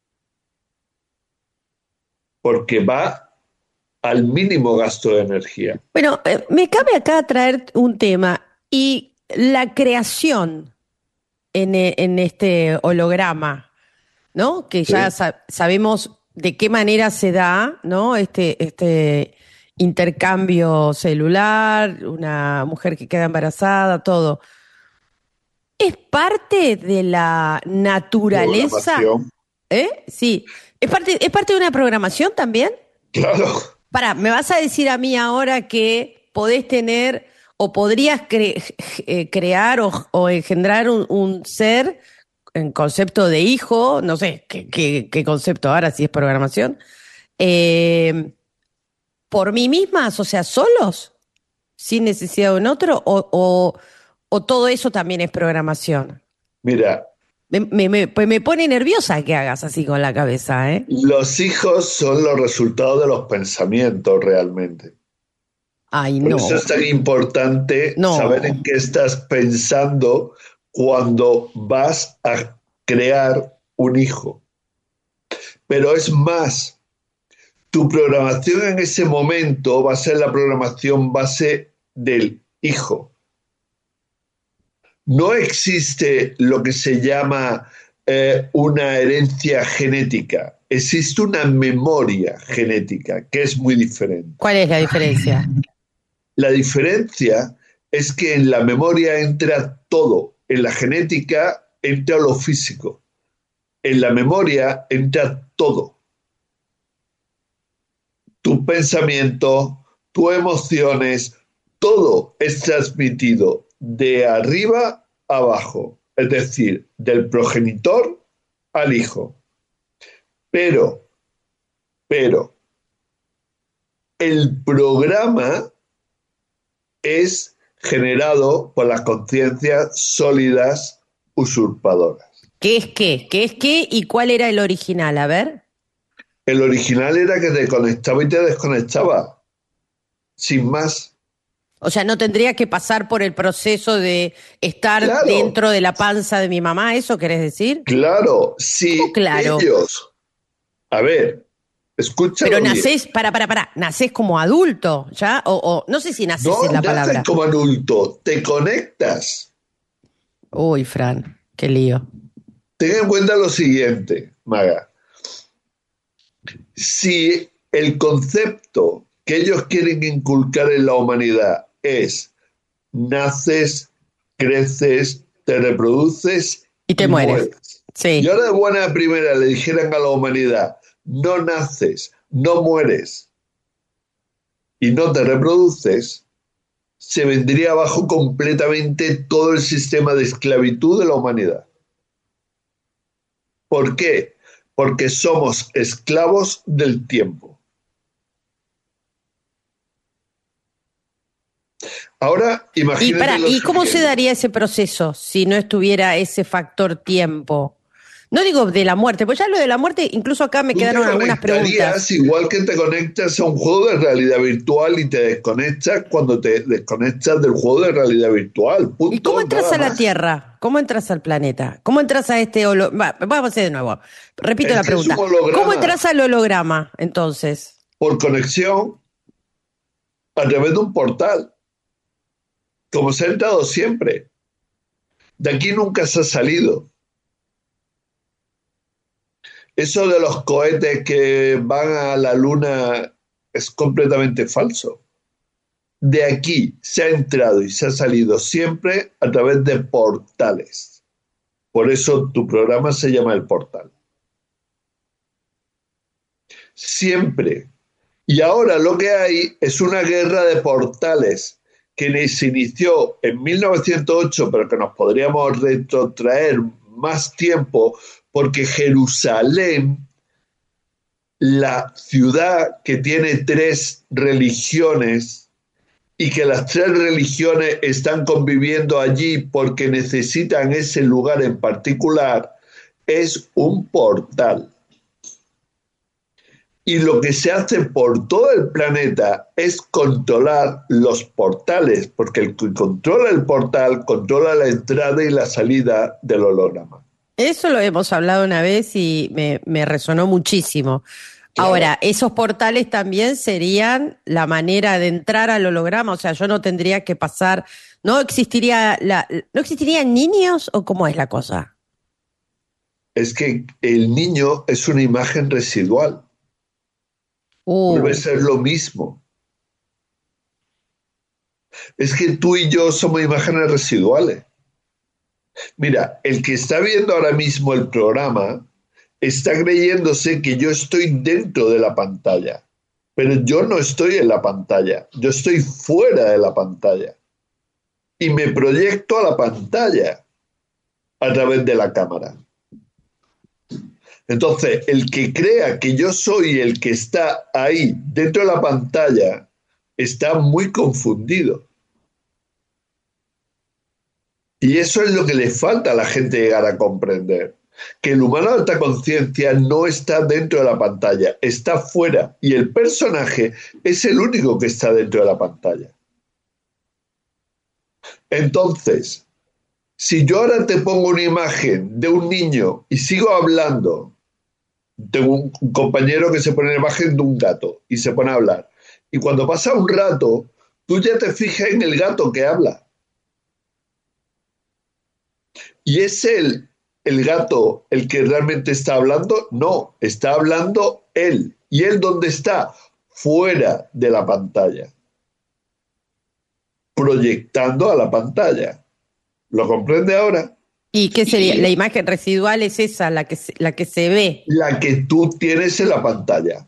Porque va al mínimo gasto de energía. Bueno, eh, me cabe acá traer un tema y la creación en, e- en este holograma, ¿no? Que ya ¿Sí? sa- sabemos de qué manera se da, ¿no? Este, este intercambio celular, una mujer que queda embarazada, todo. ¿Es parte de la naturaleza? Programación. ¿Eh? Sí. ¿Es parte, es parte de una programación también? Claro. Pará, ¿me vas a decir a mí ahora que podés tener o podrías cre- eh, crear o, o engendrar un, un ser en concepto de hijo, no sé qué, qué- qué concepto ahora, si es programación, eh, por mí mismas, o sea, solos, sin necesidad de un otro, o, o, o todo eso también es programación? Mira, Me, me, me- pues me pone nerviosa que hagas así con la cabeza, ¿eh? los hijos son los resultados de los pensamientos realmente. Ay, Por eso no, es tan importante saber no. en qué estás pensando cuando vas a crear un hijo. Pero es más, tu programación en ese momento va a ser la programación base del hijo. No existe lo que se llama eh, una herencia genética. Existe una memoria genética, que es muy diferente. ¿Cuál es la diferencia? La diferencia es que en la memoria entra todo, en la genética entra lo físico, en la memoria entra todo. Tus pensamientos, tus emociones, todo es transmitido de arriba a abajo, es decir, del progenitor al hijo. Pero, pero, el programa es generado por las conciencias sólidas usurpadoras. ¿Qué es qué? ¿Qué es qué? ¿Y cuál era el original? A ver. El original era que te conectaba y te desconectaba. sin más. O sea, no tendría que pasar por el proceso de estar Claro. dentro de la panza de mi mamá, ¿eso querés decir? Claro, si ¿Cómo claro? ellos, a ver, escúchalo Pero bien. nacés, para, para, para, nacés como adulto, ¿ya? O, o no sé si nacés No es la naces palabra. como adulto, te conectas. Uy, Fran, qué lío. Ten en cuenta lo siguiente, Maga. Si el concepto que ellos quieren inculcar en la humanidad es naces, creces, te reproduces Y te mueres. Sí. Y ahora de buena primera le dijeran a la humanidad, no naces, no mueres y no te reproduces, se vendría abajo completamente todo el sistema de esclavitud de la humanidad. ¿Por qué? Porque somos esclavos del tiempo. Ahora, imagínate Y, para, lo ¿y cómo se siguiente. daría ese proceso si no estuviera ese factor tiempo? No digo de la muerte, pues ya lo de la muerte, incluso acá me Tú quedaron te algunas preguntas. conectarías igual que te conectas a un juego de realidad virtual y te desconectas cuando te desconectas del juego de realidad virtual. Punto, ¿Y cómo entras nada a la más. Tierra? ¿Cómo entras al planeta? ¿Cómo entras a este holograma? Vamos a hacer de nuevo. Repito Es la que es un pregunta. holograma. ¿Cómo entras al holograma, entonces? Por conexión a través de un portal, como se ha entrado siempre. De aquí nunca se ha salido. Eso de los cohetes que van a la luna es completamente falso. De aquí se ha entrado y se ha salido siempre a través de portales. Por eso tu programa se llama El Portal. Siempre. Y ahora lo que hay es una guerra de portales que se inició en mil novecientos ocho, pero que nos podríamos retrotraer más tiempo, porque Jerusalén, la ciudad que tiene tres religiones y que las tres religiones están conviviendo allí porque necesitan ese lugar en particular, es un portal. Y lo que se hace por todo el planeta es controlar los portales, porque el que controla el portal controla la entrada y la salida del holograma. Eso lo hemos hablado una vez y me, me resonó muchísimo. Claro. Ahora, esos portales también serían la manera de entrar al holograma, o sea, yo no tendría que pasar, ¿no existiría la, ¿no existirían niños o cómo es la cosa? Es que el niño es una imagen residual. Uh. Vuelve a ser lo mismo. Es que tú y yo somos imágenes residuales. Mira, el que está viendo ahora mismo el programa está creyéndose que yo estoy dentro de la pantalla, pero yo no estoy en la pantalla, yo estoy fuera de la pantalla y me proyecto a la pantalla a través de la cámara. Entonces, el que crea que yo soy el que está ahí dentro de la pantalla está muy confundido. Y eso es lo que le falta a la gente llegar a comprender. Que el humano de alta conciencia no está dentro de la pantalla, está fuera. Y el personaje es el único que está dentro de la pantalla. Entonces, si yo ahora te pongo una imagen de un niño y sigo hablando, tengo un compañero que se pone la imagen de un gato y se pone a hablar. Y cuando pasa un rato, tú ya te fijas en el gato que habla. ¿Y es él, el gato, el que realmente está hablando? No, está hablando él. ¿Y él dónde está? Fuera de la pantalla. Proyectando a la pantalla. ¿Lo comprende ahora? ¿Y qué sería? La imagen residual es esa, la que se, la que se ve. La que tú tienes en la pantalla.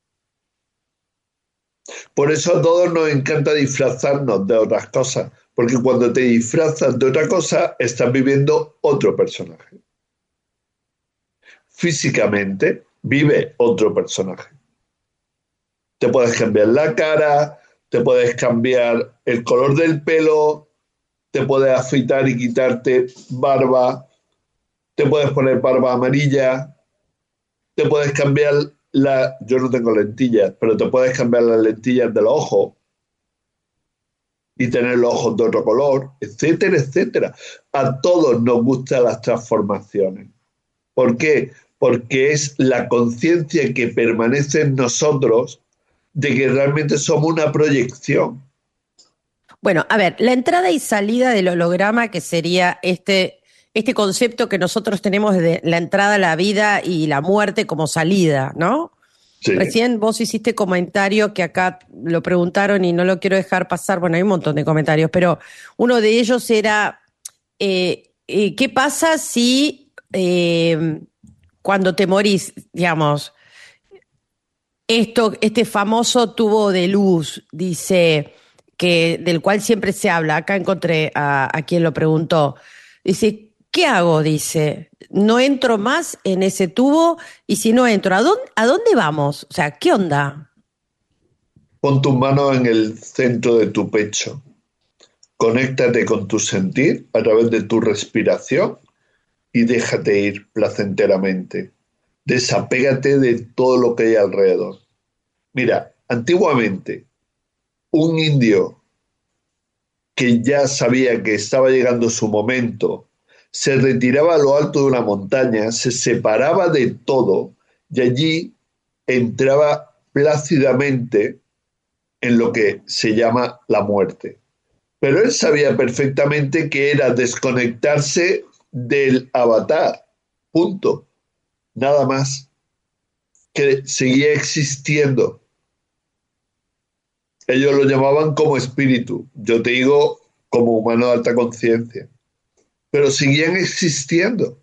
Por eso a todos nos encanta disfrazarnos de otras cosas, porque cuando te disfrazas de otra cosa, estás viviendo otro personaje. Físicamente vive otro personaje. Te puedes cambiar la cara, te puedes cambiar el color del pelo, te puedes afeitar y quitarte barba, te puedes poner barba amarilla, te puedes cambiar la... Yo no tengo lentillas, pero te puedes cambiar las lentillas de los ojos, y tener los ojos de otro color, etcétera, etcétera. A todos nos gustan las transformaciones. ¿Por qué? Porque es la conciencia que permanece en nosotros de que realmente somos una proyección. Bueno, a ver, la entrada y salida del holograma, que sería este, este concepto que nosotros tenemos de la entrada a la vida y la muerte como salida, ¿no? Sí. Recién vos hiciste comentario que acá lo preguntaron y no lo quiero dejar pasar. Bueno, hay un montón de comentarios, pero uno de ellos era, eh, eh, ¿qué pasa si eh, cuando te morís, digamos, esto, este famoso tubo de luz, dice, que del cual siempre se habla, acá encontré a, a quien lo preguntó, dice, ¿qué hago? Dice, no entro más en ese tubo y si no entro, ¿a dónde, a dónde vamos? O sea, ¿qué onda? Pon tus manos en el centro de tu pecho. Conéctate con tu sentir a través de tu respiración y déjate ir placenteramente. Desapégate de todo lo que hay alrededor. Mira, antiguamente, un indio que ya sabía que estaba llegando su momento, se retiraba a lo alto de una montaña, se separaba de todo y allí entraba plácidamente en lo que se llama la muerte. Pero él sabía perfectamente que era desconectarse del avatar, punto, nada más, que seguía existiendo. Ellos lo llamaban como espíritu, yo te digo como humano de alta conciencia, pero seguían existiendo.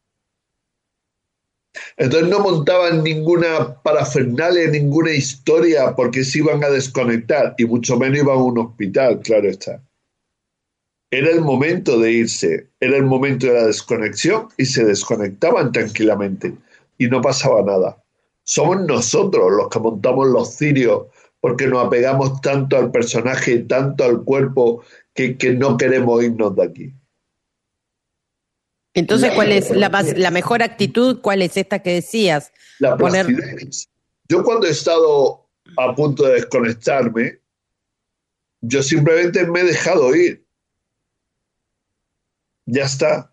Entonces no montaban ninguna parafernalia, ninguna historia, porque se iban a desconectar, y mucho menos iban a un hospital, claro está. Era el momento de irse, era el momento de la desconexión, y se desconectaban tranquilamente, y no pasaba nada. Somos nosotros los que montamos los cirios, porque nos apegamos tanto al personaje, tanto al cuerpo, que, que no queremos irnos de aquí. Entonces, ¿cuál es la, más, la mejor actitud? ¿Cuál es esta que decías? La placidez. Poner... Yo cuando he estado a punto de desconectarme, yo simplemente me he dejado ir. Ya está.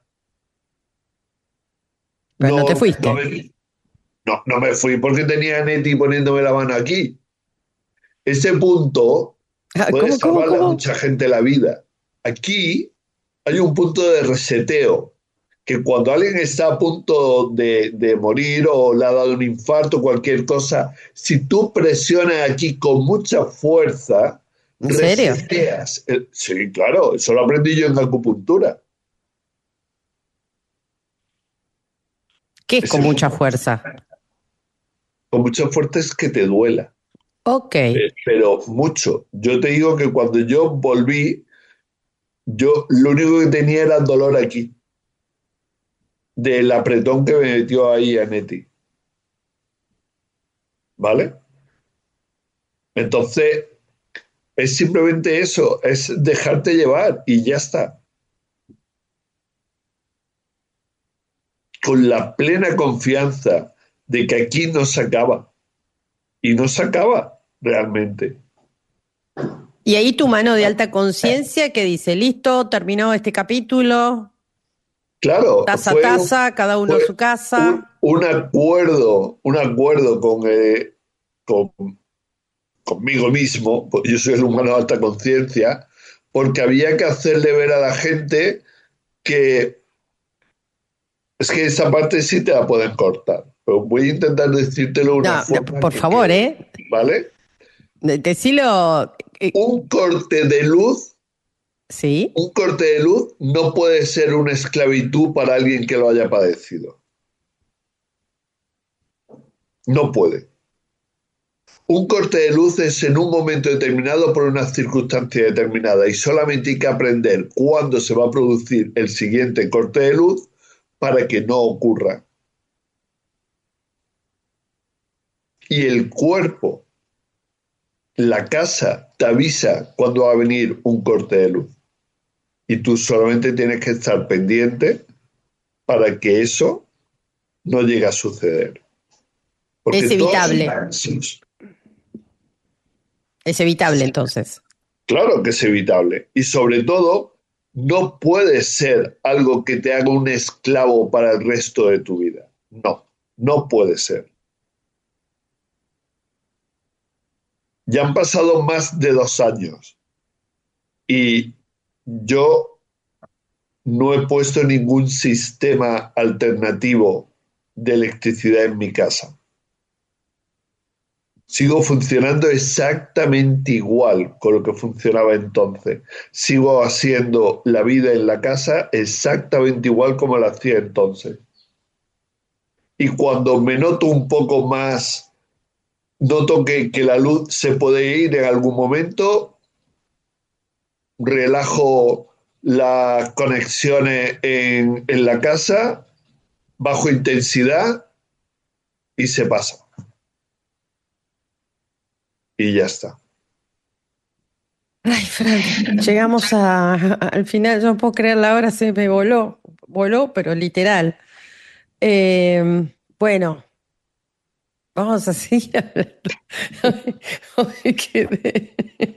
Pero no, no te fuiste. No me, no, no me fui porque tenía a Neti poniéndome la mano aquí. Ese punto puede ¿Cómo, salvarle cómo, cómo? a mucha gente la vida. Aquí hay un punto de reseteo, que cuando alguien está a punto de, de morir o le ha dado un infarto, cualquier cosa, si tú presionas aquí con mucha fuerza, ¿En serio? reseteas. El, sí, claro, eso lo aprendí yo en acupuntura. ¿Qué es Ese con mucha fuerza? Con mucha fuerza es que te duela. Ok. Eh, pero mucho. Yo te digo que cuando yo volví, yo lo único que tenía era dolor aquí. Del apretón que me metió ahí a Neti. ¿Vale? Entonces, es simplemente eso, es dejarte llevar y ya está. Con la plena confianza de que aquí no se acaba. Y no se acaba realmente. Y ahí tu mano de alta conciencia que dice, listo, terminó este capítulo. Claro. Taza a taza, cada uno a su casa. Un, un acuerdo, un acuerdo con, eh, con, conmigo mismo, yo soy el humano de alta conciencia, porque había que hacerle ver a la gente que es que esa parte sí te la pueden cortar. Pero voy a intentar decírtelo de una no, forma. Por favor, quede, ¿eh? ¿Vale? Decilo. Un corte de luz. Sí. Un corte de luz no puede ser una esclavitud para alguien que lo haya padecido. No puede. Un corte de luz es en un momento determinado por una circunstancia determinada y solamente hay que aprender cuándo se va a producir el siguiente corte de luz para que no ocurra. Y el cuerpo, la casa, te avisa cuando va a venir un corte de luz. Y tú solamente tienes que estar pendiente para que eso no llegue a suceder. Porque es evitable. Es evitable, entonces. Claro que es evitable. Y sobre todo, no puede ser algo que te haga un esclavo para el resto de tu vida. No, no puede ser. Ya han pasado más de dos años y yo no he puesto ningún sistema alternativo de electricidad en mi casa. Sigo funcionando exactamente igual con lo que funcionaba entonces. Sigo haciendo la vida en la casa exactamente igual como la hacía entonces. Y cuando me noto un poco más, noto que, que la luz se puede ir en algún momento, relajo las conexiones en, en la casa, bajo intensidad y se pasa. Y ya está. Ay, Fran, llegamos a, a- al final, yo no puedo creer, la hora se me voló, voló, pero literal. Eh, bueno, vamos a seguir hablando. Me quedé.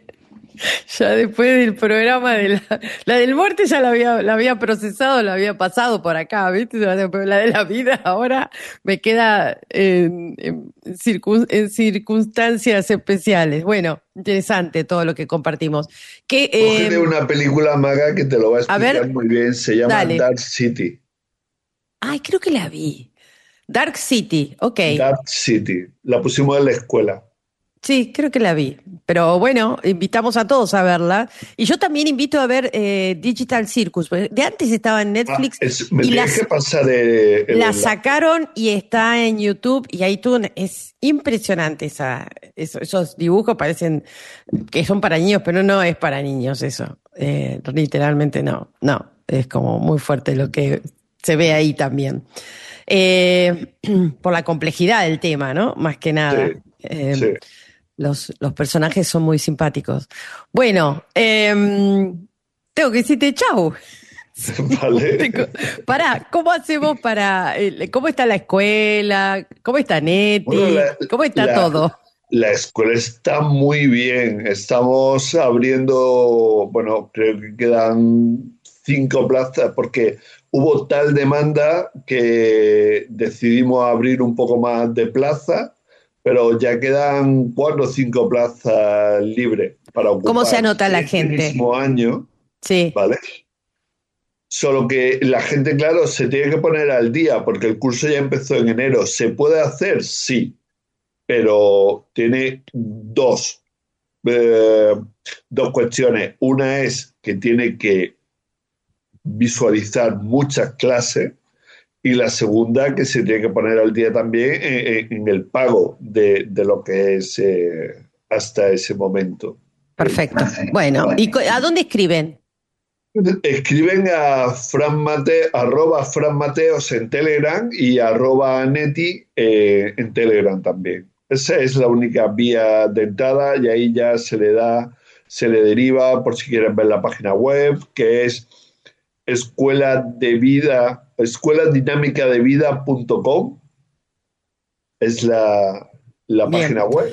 Ya después del programa de la, la del muerte ya la había, la había procesado, la había pasado por acá, ¿viste? Pero la de la vida ahora me queda en, en, circun- en circunstancias especiales. Bueno, interesante todo lo que compartimos. Que, Cógete eh, una película, Maga, que te lo va a a explicar ver, muy bien. Se llama dale. Dark City. Ay, creo que la vi. Dark City, ok. Dark City. La pusimos en la escuela. Sí, creo que la vi. Pero bueno, invitamos a todos a verla. Y yo también invito a ver eh, Digital Circus. Porque de antes estaba en Ah, Netflix es- me y tienes que las, pasar eh, el la enlace. sacaron y está en YouTube y iTunes. Es impresionante esa, eso- esos dibujos, parecen que son para niños, pero no es para niños eso. Eh, literalmente no, no. Es como muy fuerte lo que se ve ahí también. Eh, por la complejidad del tema, ¿no? Más que nada. Sí, Eh, sí. los, los personajes son muy simpáticos. Bueno, em, tengo que decirte chau. Vale. Tengo- Pará, ¿cómo hacemos para, eh, cómo está la escuela? ¿Cómo está Bueno, Neti? la, ¿Cómo está la- todo? la escuela está muy bien. Estamos abriendo, bueno, creo que quedan cinco plazas porque hubo tal demanda que decidimos abrir un poco más de plaza, pero ya quedan cuatro o cinco plazas libres para ¿Cómo se ocupar anota la este gente? mismo año, Sí, ¿vale? Solo que la gente, claro, se tiene que poner al día porque el curso ya empezó en enero. ¿Se puede hacer? Sí, pero tiene dos, eh, dos cuestiones. Una es que tiene que visualizar muchas clases y la segunda que se tiene que poner al día también en, en el pago de, de, lo que es eh, hasta ese momento. perfecto. Bueno, ¿y co- a dónde escriben? Escriben a Fran Mate, arroba Fran Mateos en Telegram y arroba Neti eh, en Telegram también. Esa es la única vía de entrada y ahí ya se le da, se le deriva por si quieren ver la página web, que es escuela de vida, escuela dinámica de vida punto com, es la, la Bien. página web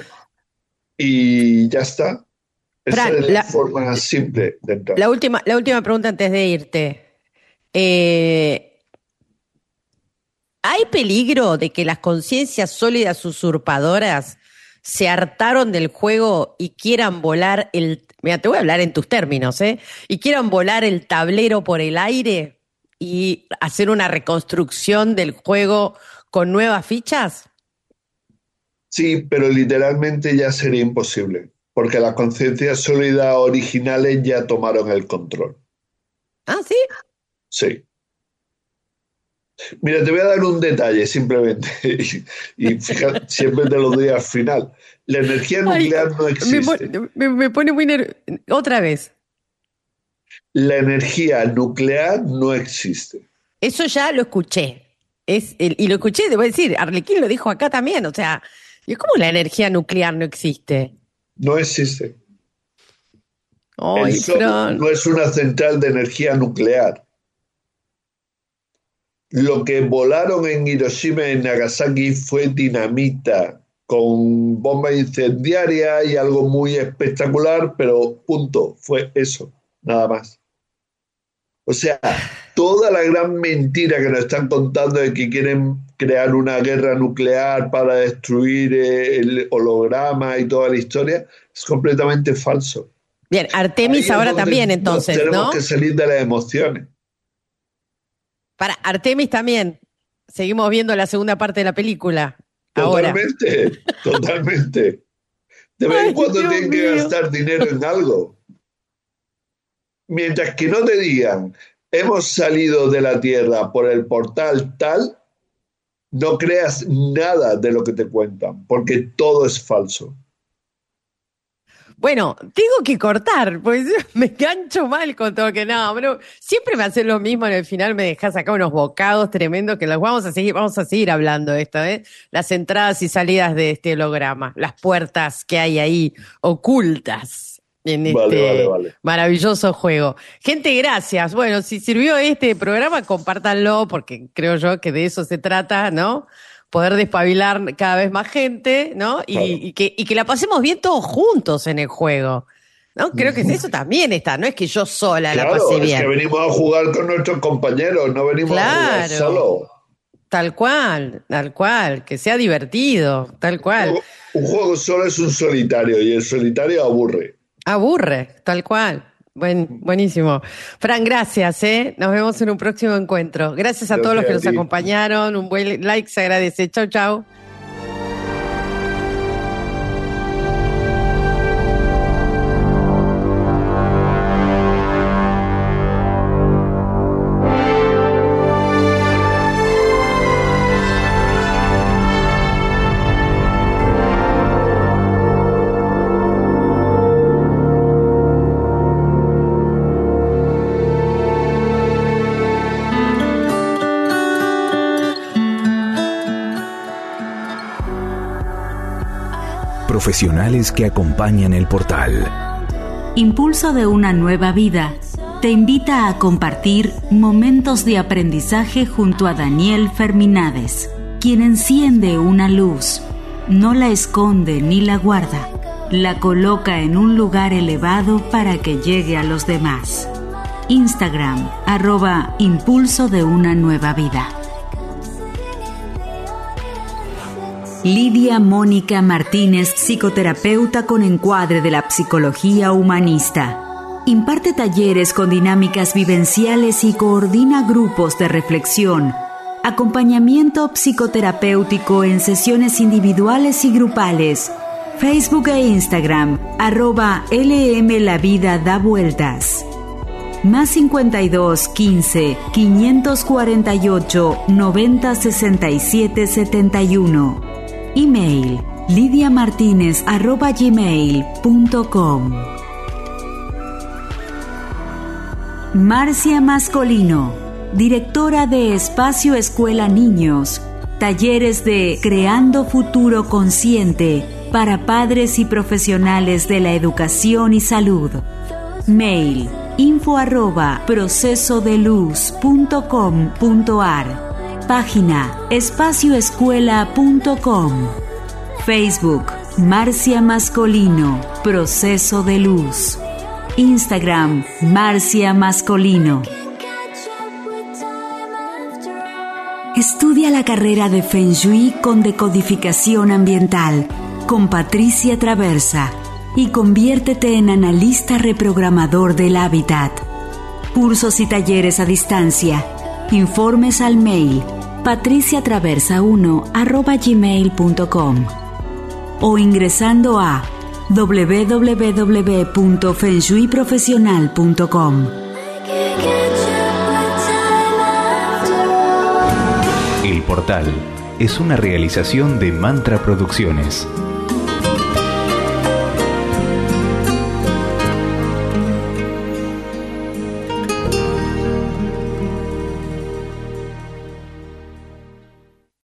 y ya está. Esa Fran, es la la, forma simple de entrar. la última, la última pregunta antes de irte. Eh, ¿Hay peligro de que las conciencias sólidas usurpadoras se hartaron del juego y quieran volar el... Mira, te voy a hablar en tus términos, ¿eh? Y quieran volar el tablero por el aire y hacer una reconstrucción del juego con nuevas fichas? Sí, pero literalmente ya sería imposible, porque las conciencias sólidas originales ya tomaron el control. Ah, ¿sí? Sí. Mira, te voy a dar un detalle simplemente, y, y fíjate, siempre te lo doy al final. La energía Ay, nuclear no me, mo- existe. me- me pone muy nerviosa. Otra vez. La energía nuclear no existe. Eso ya lo escuché. Es, el- y lo escuché, debo decir, Arlequín lo dijo acá también. O sea, ¿y cómo la energía nuclear no existe? No existe. El Ay, Sol Fran. no es una central de energía nuclear. Lo que volaron en Hiroshima y Nagasaki fue dinamita. con bomba incendiaria y algo muy espectacular, pero punto, fue eso, nada más. O sea, toda la gran mentira que nos están contando de que quieren crear una guerra nuclear para destruir el holograma y toda la historia es completamente falso. Bien, Artemis ahora también, entonces, tenemos ¿no? que salir de las emociones. Para Artemis también. Seguimos viendo la segunda parte de la película. Totalmente, ahora. totalmente. De vez en cuando Dios tienen que mío. gastar dinero en algo. Mientras que no te digan, hemos salido de la Tierra por el portal tal, no creas nada de lo que te cuentan, porque todo es falso. Bueno, tengo que cortar, pues me gancho mal con todo que no, bro. Siempre me haces lo mismo, en el final me dejas acá unos bocados tremendos que los vamos a seguir, vamos a seguir hablando de esto, ¿eh? Las entradas y salidas de este holograma, las puertas que hay ahí ocultas en este vale, vale, vale. maravilloso juego. Gente, gracias. Bueno, si sirvió este programa, compártanlo, porque creo yo que de eso se trata, ¿no? Poder despabilar cada vez más gente, ¿no? Y, Claro. y, que, y que la pasemos bien todos juntos en el juego, ¿no? Creo que eso también está, no es que yo sola Claro, la pasé es bien. que venimos a jugar con nuestros compañeros, no venimos a jugar Claro. solo. Tal cual, tal cual, que sea divertido, tal cual. Un juego solo es un solitario y el solitario aburre. Aburre, tal cual. Buen, buenísimo. Fran, gracias, ¿eh? Nos vemos en un próximo encuentro. Gracias a Gracias todos los que a nos ti. acompañaron. Un buen like se agradece. Chau, chau. Profesionales que acompañan el portal. Impulso de una nueva vida te invita a compartir momentos de aprendizaje junto a Daniel Ferminades, quien enciende una luz, no la esconde ni la guarda, la coloca en un lugar elevado para que llegue a los demás. Instagram, arroba Impulso de una nueva vida. Lidia Mónica Martínez, psicoterapeuta con encuadre de la psicología humanista. Imparte talleres con dinámicas vivenciales y coordina grupos de reflexión, acompañamiento psicoterapéutico en sesiones individuales y grupales. Facebook e Instagram, arroba L M La Vida Da Vueltas. Más cincuenta y dos, quince, quinientos cuarenta y ocho, noventa, sesenta y siete, setenta y uno. Email lidiamartinez arroba gmail punto com. Marcia Mascolino, directora de Espacio Escuela Niños, talleres de Creando Futuro Consciente para padres y profesionales de la educación y salud. Mail info arroba procesodeluz punto com punto ar. Página espacioescuela punto com. Facebook Marcia Mascolino, Proceso de Luz. Instagram Marcia Mascolino. Estudia la carrera de Feng Shui con decodificación ambiental con Patricia Traversa y conviértete en analista reprogramador del hábitat. Cursos y talleres a distancia. Informes al mail patricia traversa uno arroba gmail punto com o ingresando a doble u doble u doble u punto feng shui profesional punto com. El portal es una realización de Mantra Producciones.